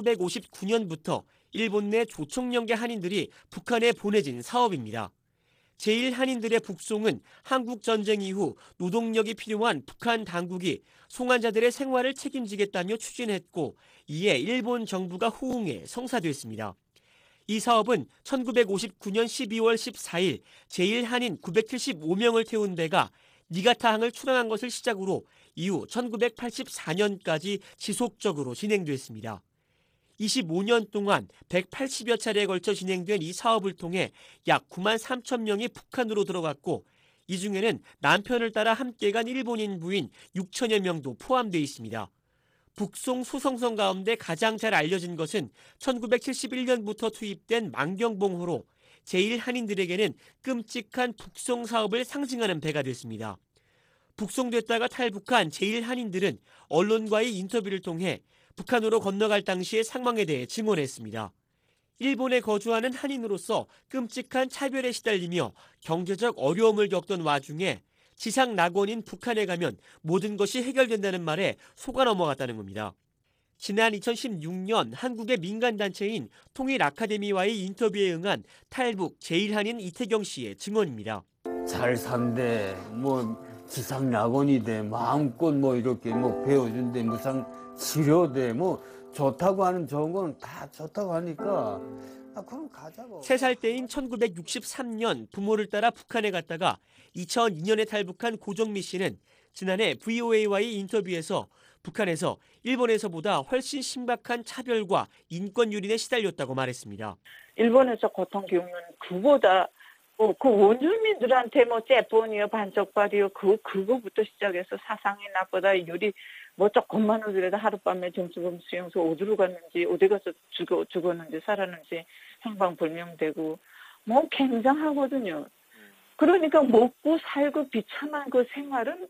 1959년부터 일본 내 조총련계 한인들이 북한에 보내진 사업입니다. 제1한인들의 북송은 한국 전쟁 이후 노동력이 필요한 북한 당국이 송환자들의 생활을 책임지겠다며 추진했고 이에 일본 정부가 호응해 성사됐습니다. 이 사업은 1959년 12월 14일 제1한인 975명을 태운 배가 니가타항을 출항한 것을 시작으로 이후 1984년까지 지속적으로 진행됐습니다. 25년 동안 180여 차례에 걸쳐 진행된 이 사업을 통해 약 9만 3천 명이 북한으로 들어갔고 이 중에는 남편을 따라 함께 간 일본인 부인 6천여 명도 포함되어 있습니다. 북송 소송선 가운데 가장 잘 알려진 것은 1971년부터 투입된 만경봉호로 제1한인들에게는 끔찍한 북송 사업을 상징하는 배가 됐습니다. 북송됐다가 탈북한 제1한인들은 언론과의 인터뷰를 통해 북한으로 건너갈 당시의 상황에 대해 증언했습니다. 일본에 거주하는 한인으로서 끔찍한 차별에 시달리며 경제적 어려움을 겪던 와중에 지상 낙원인 북한에 가면 모든 것이 해결된다는 말에 속아 넘어갔다는 겁니다. 지난 2016년 한국의 민간단체인 통일 아카데미와의 인터뷰에 응한 탈북 제1한인 이태경 씨의 증언입니다. 잘 산대, 지상 낙원이대, 마음껏 이렇게 배워준대, 무상 치료대, 좋다고 하는 좋은 건 다 좋다고 하니까 그럼 가자고. 3살 때인 1963년 부모를 따라 북한에 갔다가 2002년에 탈북한 고정미 씨는 지난해 VOA와의 인터뷰에서 북한에서 일본에서보다 훨씬 심각한 차별과 인권 유린에 시달렸다고 말했습니다. 일본에서 고통 겪는 그보다 그 원주민들한테 째본이요 반쪽발이요 그거부터 시작해서 사상이 나쁘다 유리 조금만 오더라도 하룻밤에 정수범 수용소 어디로 갔는지 어디 가서 죽었는지 살았는지 행방불명되고 굉장하거든요. 그러니까 먹고 살고 비참한 그 생활은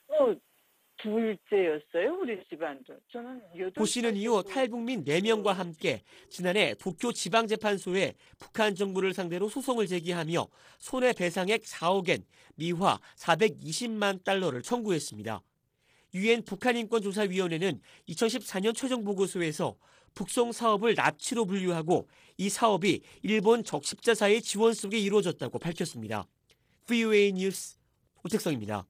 둘째였어요, 우리 집안도. 저는 고 씨는 이후 탈북민 4명과 함께 지난해 도쿄 지방재판소에 북한 정부를 상대로 소송을 제기하며 손해배상액 4억엔, 미화 420만 달러를 청구했습니다. 유엔 북한인권조사위원회는 2014년 최종 보고서에서 북송 사업을 납치로 분류하고 이 사업이 일본 적십자사의 지원 속에 이루어졌다고 밝혔습니다. VOA 뉴스 오택성입니다.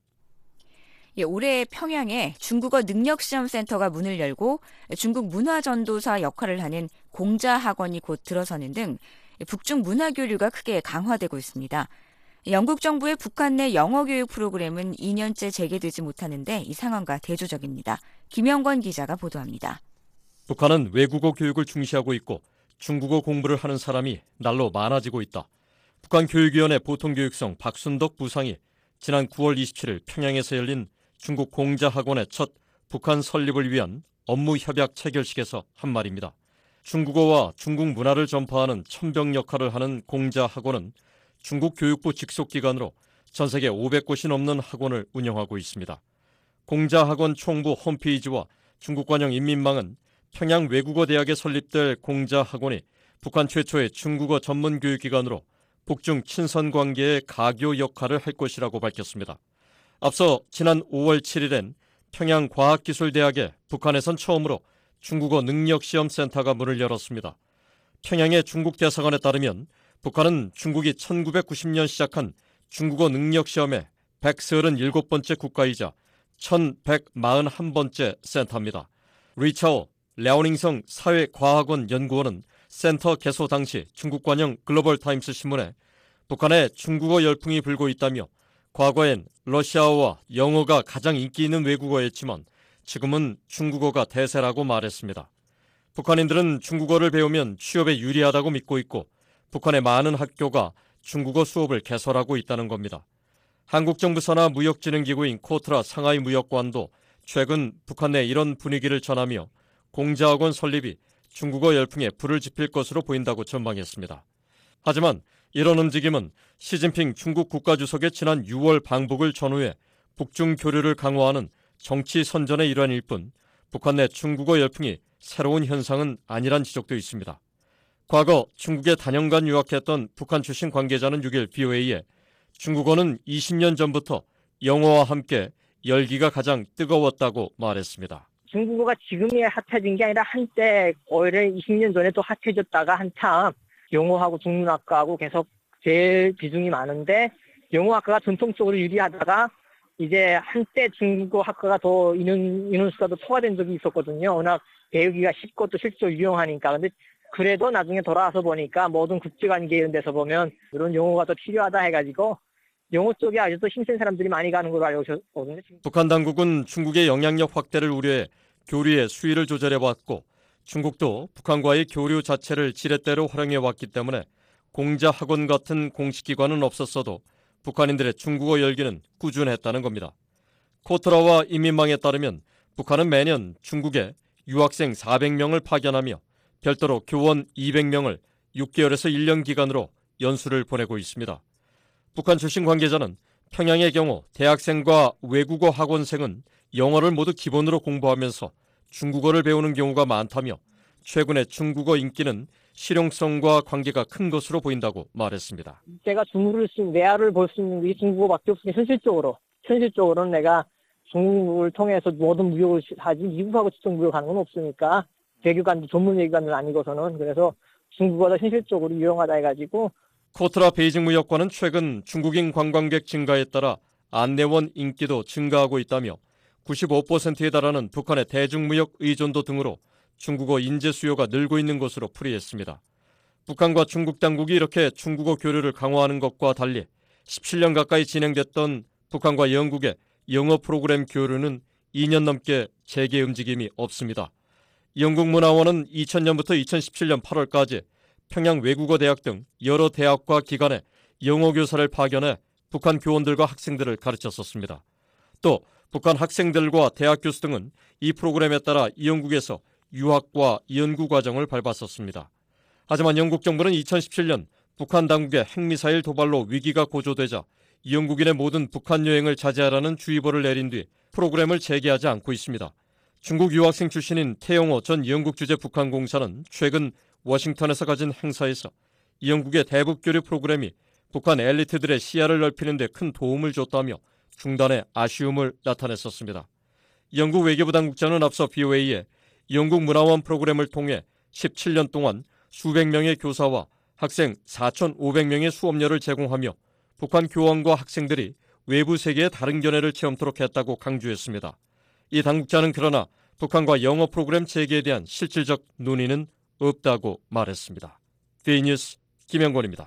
올해 평양에 중국어 능력시험센터가 문을 열고 중국 문화전도사 역할을 하는 공자학원이 곧 들어서는 등 북중 문화교류가 크게 강화되고 있습니다. 영국 정부의 북한 내 영어 교육 프로그램은 2년째 재개되지 못하는데 이 상황과 대조적입니다. 김영권 기자가 보도합니다. 북한은 외국어 교육을 중시하고 있고 중국어 공부를 하는 사람이 날로 많아지고 있다. 북한 교육위원회 보통교육성 박순덕 부상이 지난 9월 27일 평양에서 열린 중국 공자학원의 첫 북한 설립을 위한 업무 협약 체결식에서 한 말입니다. 중국어와 중국 문화를 전파하는 천병 역할을 하는 공자학원은 중국 교육부 직속기관으로 전 세계 500곳이 넘는 학원을 운영하고 있습니다. 공자학원 총부 홈페이지와 중국관영 인민망은 평양 외국어대학에 설립될 공자학원이 북한 최초의 중국어 전문 교육기관으로 북중 친선관계의 가교 역할을 할 것이라고 밝혔습니다. 앞서 지난 5월 7일엔 평양과학기술대학에 북한에선 처음으로 중국어 능력시험센터가 문을 열었습니다. 평양의 중국 대사관에 따르면 북한은 중국이 1990년 시작한 중국어 능력시험의 137번째 국가이자 1141번째 센터입니다. 리차오 랴오닝성 사회과학원 연구원은 센터 개소 당시 중국관영 글로벌타임스 신문에 북한에 중국어 열풍이 불고 있다며 과거엔 러시아어와 영어가 가장 인기 있는 외국어였지만 지금은 중국어가 대세라고 말했습니다. 북한인들은 중국어를 배우면 취업에 유리하다고 믿고 있고 북한의 많은 학교가 중국어 수업을 개설하고 있다는 겁니다. 한국정부 산하 무역진흥기구인 코트라 상하이 무역관도 최근 북한 내 이런 분위기를 전하며 공자학원 설립이 중국어 열풍에 불을 지필 것으로 보인다고 전망했습니다. 하지만 이런 움직임은 시진핑 중국 국가주석의 지난 6월 방북을 전후해 북중 교류를 강화하는 정치 선전의 일환일 뿐 북한 내 중국어 열풍이 새로운 현상은 아니란 지적도 있습니다. 과거 중국에 단연간 유학했던 북한 출신 관계자는 6일 VOA에 중국어는 20년 전부터 영어와 함께 열기가 가장 뜨거웠다고 말했습니다. 중국어가 지금이 핫해진 게 아니라 한때 오히려 20년 전에 또 핫해졌다가 한참 영어하고 중문학과하고 계속 제일 비중이 많은데 영어학과가 전통적으로 유리하다가 이제 한때 중국어 학과가 더 인원수가 더 초과된 적이 있었거든요. 워낙 배우기가 쉽고 또 실제로 유용하니까. 근데 그래도 나중에 돌아와서 보니까 모든 국제관계 이런 데서 보면 이런 용어가 더 필요하다 해가지고 영어 쪽에 아주 또 힘센 사람들이 많이 가는 걸로 알고 있거든요. 북한 당국은 중국의 영향력 확대를 우려해 교류의 수위를 조절해왔고 중국도 북한과의 교류 자체를 지렛대로 활용해왔기 때문에 공자학원 같은 공식기관은 없었어도 북한인들의 중국어 열기는 꾸준했다는 겁니다. 코트라와 인민망에 따르면 북한은 매년 중국에 유학생 400명을 파견하며 별도로 교원 200명을 6개월에서 1년 기간으로 연수를 보내고 있습니다. 북한 출신 관계자는 평양의 경우 대학생과 외국어 학원생은 영어를 모두 기본으로 공부하면서 중국어를 배우는 경우가 많다며 최근에 중국어 인기는 실용성과 관계가 큰 것으로 보인다고 말했습니다. 제가 중국어를 외화를 볼 수 있는 게 중국어밖에 없으니 현실적으로는 내가 중국을 통해서 모든 무역을 하지 미국하고 직접 무역하는 건 없으니까 외교관도 전문 외교관은 아니고서는 그래서 중국어가 현실적으로 유용하다 해가지고. 코트라 베이징 무역관은 최근 중국인 관광객 증가에 따라 안내원 인기도 증가하고 있다며 95%에 달하는 북한의 대중무역 의존도 등으로 중국어 인재 수요가 늘고 있는 것으로 풀이했습니다. 북한과 중국 당국이 이렇게 중국어 교류를 강화하는 것과 달리 17년 가까이 진행됐던 북한과 영국의 영어 프로그램 교류는 2년 넘게 재개 움직임이 없습니다. 영국문화원은 2000년부터 2017년 8월까지 평양 외국어대학 등 여러 대학과 기관에 영어 교사를 파견해 북한 교원들과 학생들을 가르쳤었습니다. 또 북한 학생들과 대학 교수 등은 이 프로그램에 따라 영국에서 유학과 연구 과정을 밟았었습니다. 하지만 영국 정부는 2017년 북한 당국의 핵미사일 도발로 위기가 고조되자 영국인의 모든 북한 여행을 자제하라는 주의보를 내린 뒤 프로그램을 재개하지 않고 있습니다. 중국 유학생 출신인 태영호 전 영국 주재 북한 공사는 최근 워싱턴에서 가진 행사에서 영국의 대북 교류 프로그램이 북한 엘리트들의 시야를 넓히는 데 큰 도움을 줬다며 중단에 아쉬움을 나타냈었습니다. 영국 외교부 당국자는 앞서 BOA에 영국 문화원 프로그램을 통해 17년 동안 수백 명의 교사와 학생 4,500명의 수업료를 제공하며 북한 교원과 학생들이 외부 세계의 다른 견해를 체험토록 했다고 강조했습니다. 이 당국자는 그러나 북한과 영어 프로그램 재개에 대한 실질적 논의는 없다고 말했습니다. D뉴스 김영권입니다.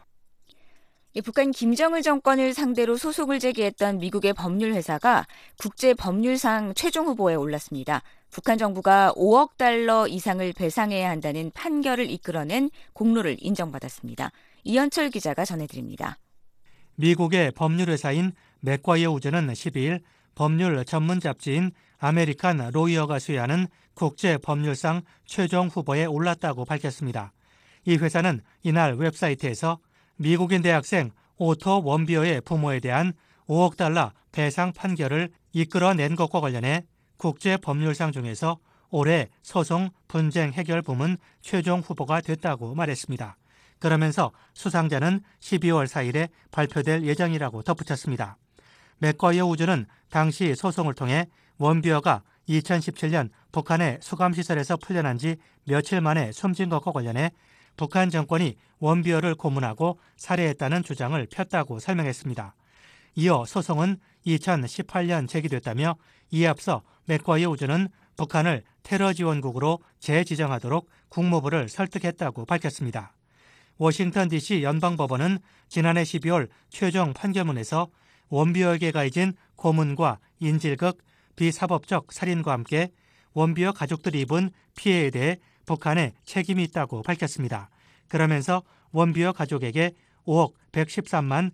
북한 김정일 정권을 상대로 소송을 제기했던 미국의 법률회사가 국제법률상 최종 후보에 올랐습니다. 북한 정부가 5억 달러 이상을 배상해야 한다는 판결을 이끌어낸 공로를 인정받았습니다. 이현철 기자가 전해드립니다. 미국의 법률회사인 맥과이어 우즈는 12일 법률 전문 잡지인 아메리칸 로이어가 수여하는 국제법률상 최종 후보에 올랐다고 밝혔습니다. 이 회사는 이날 웹사이트에서 미국인 대학생 오토 원비어의 부모에 대한 5억 달러 배상 판결을 이끌어낸 것과 관련해 국제법률상 중에서 올해 소송 분쟁 해결 부문 최종 후보가 됐다고 말했습니다. 그러면서 수상자는 12월 4일에 발표될 예정이라고 덧붙였습니다. 맥과이어 우즈는 당시 소송을 통해 원비어가 2017년 북한의 수감시설에서 풀려난 지 며칠 만에 숨진 것과 관련해 북한 정권이 원비어를 고문하고 살해했다는 주장을 폈다고 설명했습니다. 이어 소송은 2018년 제기됐다며 이에 앞서 맥과이어 우즈는 북한을 테러 지원국으로 재지정하도록 국무부를 설득했다고 밝혔습니다. 워싱턴 DC 연방법원은 지난해 12월 최종 판결문에서 원비어에게 가해진 고문과 인질극, 비사법적 살인과 함께 원비어 가족들이 입은 피해에 대해 북한에 책임이 있다고 밝혔습니다. 그러면서 원비어 가족에게 5억 113만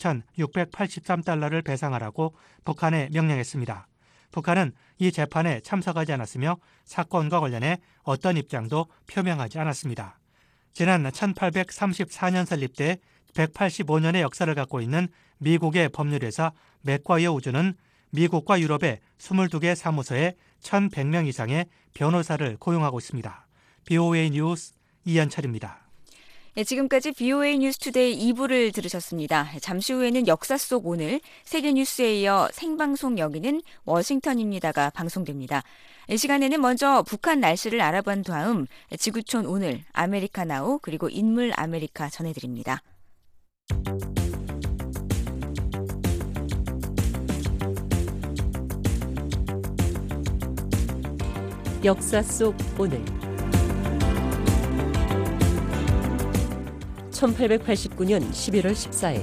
4,683달러를 배상하라고 북한에 명령했습니다. 북한은 이 재판에 참석하지 않았으며 사건과 관련해 어떤 입장도 표명하지 않았습니다. 지난 1834년 설립돼 185년의 역사를 갖고 있는 미국의 법률회사 맥과이어 우즈는 미국과 유럽의 22개 사무소에 1,100명 이상의 변호사를 고용하고 있습니다. BOA 뉴스 이현철입니다. 지금까지 BOA 뉴스 투데이 2부를 들으셨습니다. 잠시 후에는 역사 속 오늘, 세계뉴스에 이어 생방송 여기는 워싱턴입니다가 방송됩니다. 이 시간에는 먼저 북한 날씨를 알아본 다음 지구촌 오늘, 아메리카 나우, 그리고 인물 아메리카 전해드립니다. 역사 속 오늘 1889년 11월 14일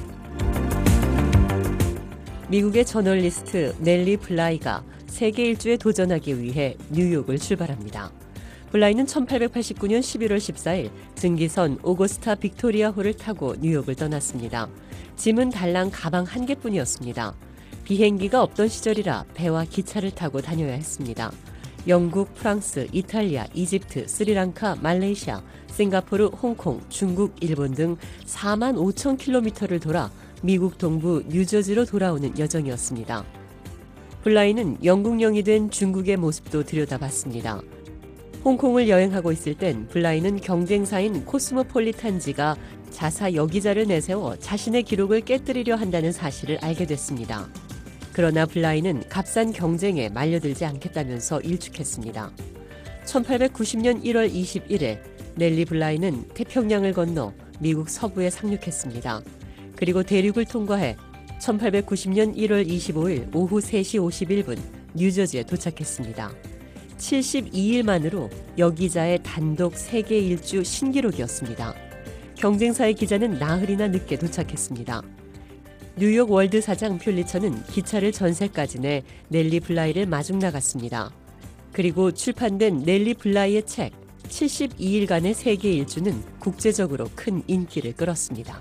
미국의 저널리스트 넬리 블라이가 세계 일주에 도전하기 위해 뉴욕을 출발합니다. 블라이는 1889년 11월 14일 증기선 오거스타 빅토리아호를 타고 뉴욕을 떠났습니다. 짐은 달랑 가방 한 개뿐이었습니다. 비행기가 없던 시절이라 배와 기차를 타고 다녀야 했습니다. 영국, 프랑스, 이탈리아, 이집트, 스리랑카, 말레이시아, 싱가포르, 홍콩, 중국, 일본 등 4만 5천 킬로미터를 돌아 미국 동부 뉴저지로 돌아오는 여정이었습니다. 블라이는 영국령이 된 중국의 모습도 들여다봤습니다. 홍콩을 여행하고 있을 땐 블라이는 경쟁사인 코스모폴리탄지가 자사 여기자를 내세워 자신의 기록을 깨뜨리려 한다는 사실을 알게 됐습니다. 그러나 블라이는 값싼 경쟁에 말려들지 않겠다면서 일축했습니다. 1890년 1월 21일 넬리 블라이는 태평양을 건너 미국 서부에 상륙했습니다. 그리고 대륙을 통과해 1890년 1월 25일 오후 3시 51분 뉴저지에 도착했습니다. 72일 만으로 여기자의 단독 세계 일주 신기록이었습니다. 경쟁사의 기자는 나흘이나 늦게 도착했습니다. 뉴욕 월드 사장 퓰리처는 기차를 전세까지 내 넬리 블라이를 마중 나갔습니다. 그리고 출판된 넬리 블라이의 책 72일간의 세계 일주는 국제적으로 큰 인기를 끌었습니다.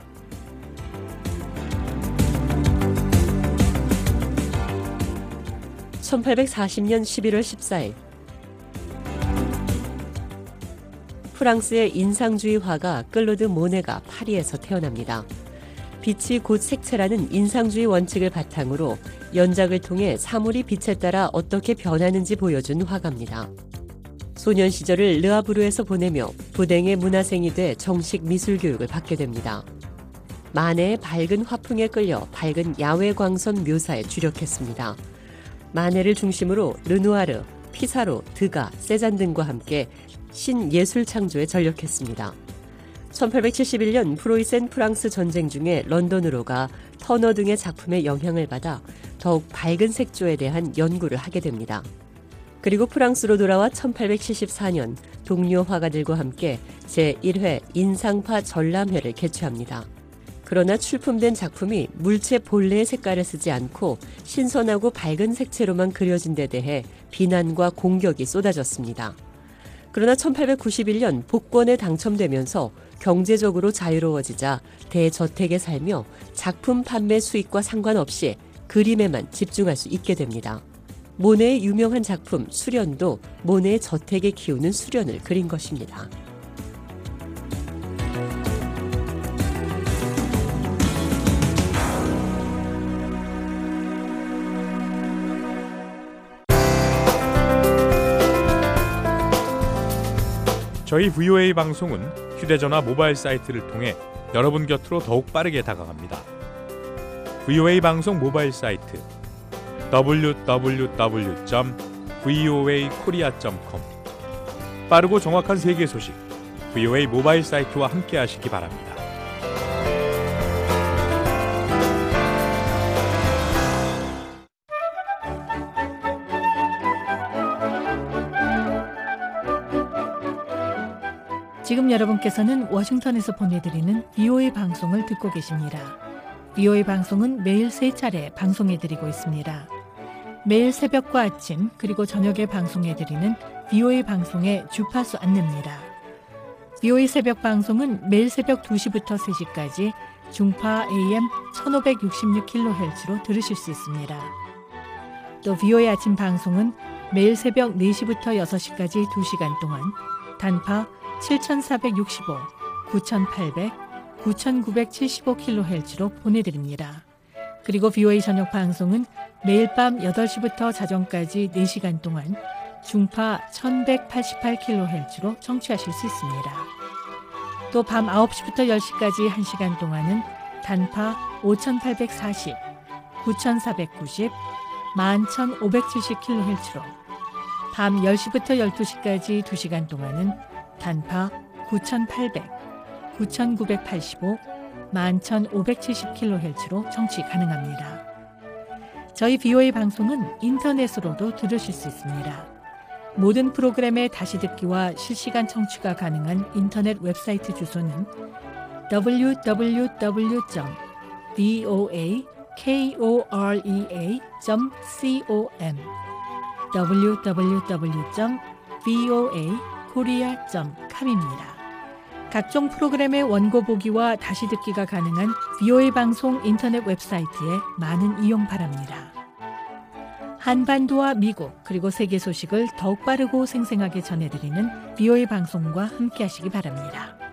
(1840년 11월 14일) 프랑스의 인상주의 화가 클로드 모네가 파리에서 태어납니다. 빛이 곧 색채라는 인상주의 원칙을 바탕으로 연작을 통해 사물이 빛에 따라 어떻게 변하는지 보여준 화가입니다. 소년 시절을 르아브르에서 보내며 부댕의 문화생이 돼 정식 미술 교육을 받게 됩니다. 마네의 밝은 화풍에 끌려 밝은 야외 광선 묘사에 주력했습니다. 마네를 중심으로 르누아르, 피사로, 드가, 세잔 등과 함께 신예술 창조에 전력했습니다. 1871년 프로이센 프랑스 전쟁 중에 런던으로 가 터너 등의 작품에 영향을 받아 더욱 밝은 색조에 대한 연구를 하게 됩니다. 그리고 프랑스로 돌아와 1874년 동료 화가들과 함께 제1회 인상파 전람회를 개최합니다. 그러나 출품된 작품이 물체 본래의 색깔을 쓰지 않고 신선하고 밝은 색채로만 그려진 데 대해 비난과 공격이 쏟아졌습니다. 그러나 1891년 복권에 당첨되면서 경제적으로 자유로워지자 대저택에 살며 작품 판매 수익과 상관없이 그림에만 집중할 수 있게 됩니다. 모네의 유명한 작품 수련도 모네의 저택에 키우는 수련을 그린 것입니다. 저희 VOA 방송은 휴대전화 모바일 사이트를 통해 여러분 곁으로 더욱 빠르게 다가갑니다. VOA 방송 모바일 사이트 www.voakorea.com 빠르고 정확한 세계 소식 VOA 모바일 사이트와 함께 하시기 바랍니다. 지금 여러분께서는 워싱턴에서 보내드리는 VOA 방송을 듣고 계십니다. VOA 방송은 매일 3차례 방송해드리고 있습니다. 매일 새벽과 아침 그리고 저녁에 방송해드리는 VOA 방송의 주파수 안내입니다. VOA 새벽 방송은 매일 새벽 2시부터 3시까지 중파 AM 1566kHz로 들으실 수 있습니다. 또 VOA 아침 방송은 매일 새벽 4시부터 6시까지 2시간 동안 단파 7465, 9800, 9975kHz로 보내드립니다. 그리고 VOA 저녁 방송은 매일 밤 8시부터 자정까지 4시간 동안 중파 1188kHz로 청취하실 수 있습니다. 또 밤 9시부터 10시까지 1시간 동안은 단파 5840, 9490, 11570kHz로 밤 10시부터 12시까지 2시간 동안은 단파 9800, 9985, 11570kHz로 청취 가능합니다. 저희 VOA 방송은 인터넷으로도 들으실 수 있습니다. 모든 프로그램의 다시 듣기와 실시간 청취가 가능한 인터넷 웹사이트 주소는 www.voakorea.com www.voakorea.com입니다. 각종 프로그램의 원고 보기와 다시 듣기가 가능한 VOA 방송 인터넷 웹사이트에 많은 이용 바랍니다. 한반도와 미국 그리고 세계 소식을 더욱 빠르고 생생하게 전해드리는 VOA 방송과 함께하시기 바랍니다.